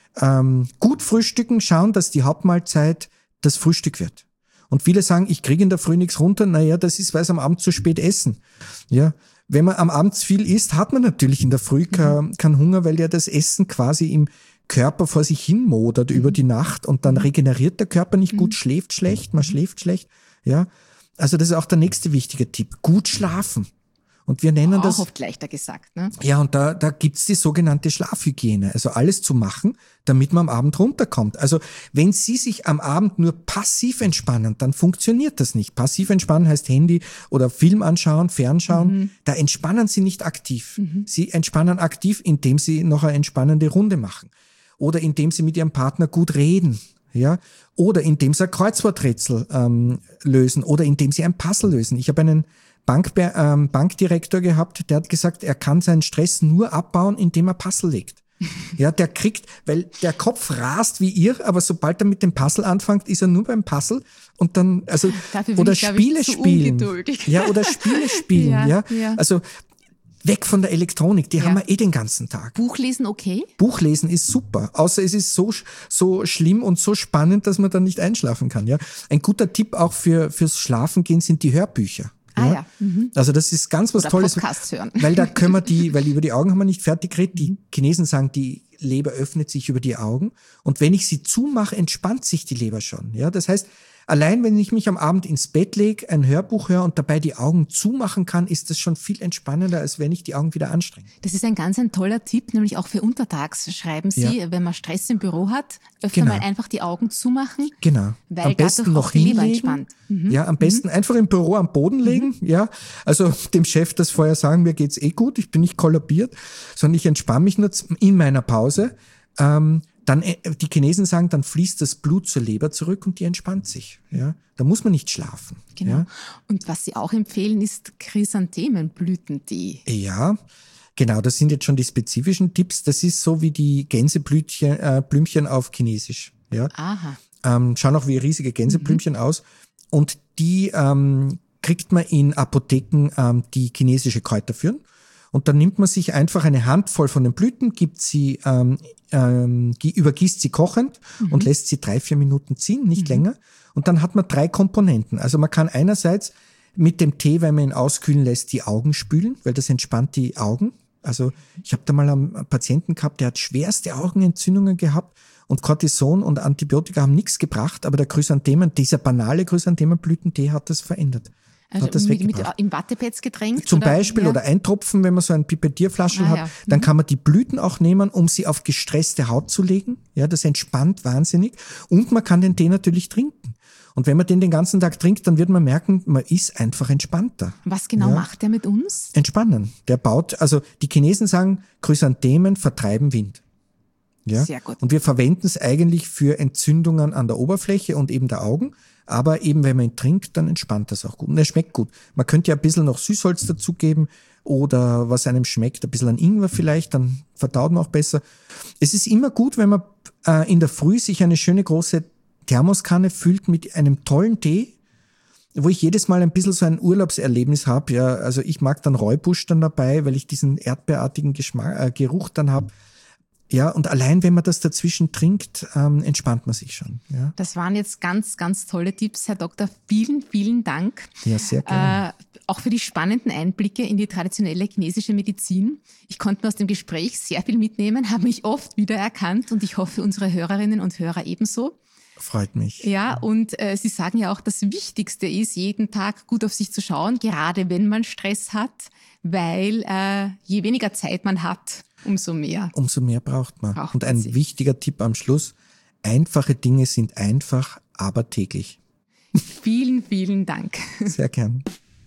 gut frühstücken, schauen, dass die Hauptmahlzeit das Frühstück wird. Und viele sagen, ich kriege in der Früh nichts runter. Naja, das ist, weil sie am Abend zu spät essen. Ja, wenn man am Abend viel isst, hat man natürlich in der Früh keinen Hunger, weil ja das Essen quasi im Körper vor sich hin modert über die Nacht und dann regeneriert der Körper nicht gut, schläft schlecht, man schläft schlecht. Ja, also das ist auch der nächste wichtige Tipp. Gut schlafen. Und wir nennen das... Auch oft leichter gesagt, ne? Ja, und da gibt's die sogenannte Schlafhygiene. Also alles zu machen, damit man am Abend runterkommt. Also wenn Sie sich am Abend nur passiv entspannen, dann funktioniert das nicht. Passiv entspannen heißt Handy oder Film anschauen, Fernschauen. Da entspannen Sie nicht aktiv. Sie entspannen aktiv, indem Sie noch eine entspannende Runde machen. Oder indem Sie mit Ihrem Partner gut reden. Ja, oder indem Sie ein Kreuzworträtsel lösen. Oder indem Sie ein Puzzle lösen. Ich habe einen Bankdirektor gehabt, der hat gesagt, er kann seinen Stress nur abbauen, indem er Puzzle legt. Ja, der kriegt, weil der Kopf rast wie irr, aber sobald er mit dem Puzzle anfängt, ist er nur beim Puzzle und dann, also, oder Spiele spielen. Ja, oder Spiele spielen, ja. Also, weg von der Elektronik, die haben wir den ganzen Tag. Buchlesen okay? Buchlesen ist super, außer es ist so schlimm und so spannend, dass man dann nicht einschlafen kann, ja. Ein guter Tipp auch fürs Schlafengehen sind die Hörbücher. Ja. Also das ist ganz was Oder Tolles, Podcasts hören. weil da können wir weil über die Augen haben wir nicht fertig geredet. Die Chinesen sagen, die Leber öffnet sich über die Augen und wenn ich sie zumache, entspannt sich die Leber schon. Ja, das heißt, allein wenn ich mich am Abend ins Bett lege, ein Hörbuch höre und dabei die Augen zumachen kann, ist das schon viel entspannender, als wenn ich die Augen wieder anstrenge. Das ist ein toller Tipp, nämlich auch für untertags, schreiben Sie, wenn man Stress im Büro hat, öfter mal einfach die Augen zumachen. Genau. Weil am besten noch die Leber hinlegen. entspannt. Ja, am besten einfach im Büro am Boden legen. Ja, also dem Chef das vorher sagen, mir geht's gut, ich bin nicht kollabiert, sondern ich entspanne mich nur in meiner Pause. Dann, die Chinesen sagen, dann fließt das Blut zur Leber zurück und die entspannt sich. Ja, da muss man nicht schlafen. Genau. Ja? Und was Sie auch empfehlen, ist Chrysanthemenblütentee. Ja, genau, das sind jetzt schon die spezifischen Tipps. Das ist so wie die Gänseblümchen auf Chinesisch. Ja. Aha. Schauen auch wie riesige Gänseblümchen aus. Und die kriegt man in Apotheken, die chinesische Kräuter führen. Und dann nimmt man sich einfach eine Handvoll von den Blüten, gibt sie, übergießt sie kochend und lässt sie 3-4 Minuten ziehen, nicht länger. Und dann hat man 3 Komponenten. Also man kann einerseits mit dem Tee, wenn man ihn auskühlen lässt, die Augen spülen, weil das entspannt die Augen. Also ich habe da mal einen Patienten gehabt, der hat schwerste Augenentzündungen gehabt und Cortison und Antibiotika haben nichts gebracht, aber der dieser banale Chrysanthemenblütentee hat das verändert. Also hat das mit weggebracht. im Wattepads getränkt? Zum Beispiel oder ein Tropfen, wenn man so ein Pipettierflaschel hat, dann kann man die Blüten auch nehmen, um sie auf gestresste Haut zu legen. Ja, das entspannt wahnsinnig. Und man kann den Tee natürlich trinken. Und wenn man den ganzen Tag trinkt, dann wird man merken, man ist einfach entspannter. Was genau macht der mit uns? Entspannen. Der baut, also die Chinesen sagen, Chrysanthemen vertreiben Wind. Ja? Sehr gut. Und wir verwenden es eigentlich für Entzündungen an der Oberfläche und eben der Augen. Aber eben, wenn man ihn trinkt, dann entspannt das auch gut. Und er schmeckt gut. Man könnte ja ein bisschen noch Süßholz dazugeben oder was einem schmeckt, ein bisschen an Ingwer vielleicht, dann verdaut man auch besser. Es ist immer gut, wenn man in der Früh sich eine schöne große Thermoskanne füllt mit einem tollen Tee, wo ich jedes Mal ein bisschen so ein Urlaubserlebnis habe. Ja, also ich mag dann Räubusch dann dabei, weil ich diesen erdbeerartigen Geruch dann habe. Ja, und allein wenn man das dazwischen trinkt, entspannt man sich schon. Ja. Das waren jetzt ganz, ganz tolle Tipps, Herr Doktor. Vielen, vielen Dank. Ja, sehr gerne. Auch für die spannenden Einblicke in die traditionelle chinesische Medizin. Ich konnte mir aus dem Gespräch sehr viel mitnehmen, habe mich oft wiedererkannt und ich hoffe, unsere Hörerinnen und Hörer ebenso. Freut mich. Ja, und Sie sagen ja auch, das Wichtigste ist, jeden Tag gut auf sich zu schauen, gerade wenn man Stress hat, weil je weniger Zeit man hat, Umso mehr. Umso mehr braucht man. Und ein wichtiger Tipp am Schluss: Einfache Dinge sind einfach, aber täglich. Vielen, vielen Dank. Sehr gern.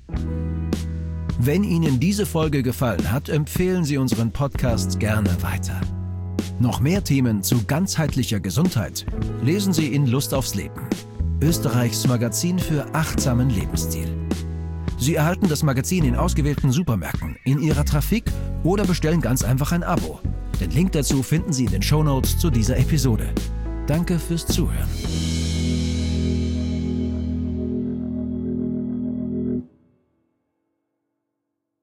Wenn Ihnen diese Folge gefallen hat, empfehlen Sie unseren Podcast gerne weiter. Noch mehr Themen zu ganzheitlicher Gesundheit lesen Sie in Lust aufs Leben, Österreichs Magazin für achtsamen Lebensstil. Sie erhalten das Magazin in ausgewählten Supermärkten, in Ihrer Trafik oder bestellen ganz einfach ein Abo. Den Link dazu finden Sie in den Shownotes zu dieser Episode. Danke fürs Zuhören.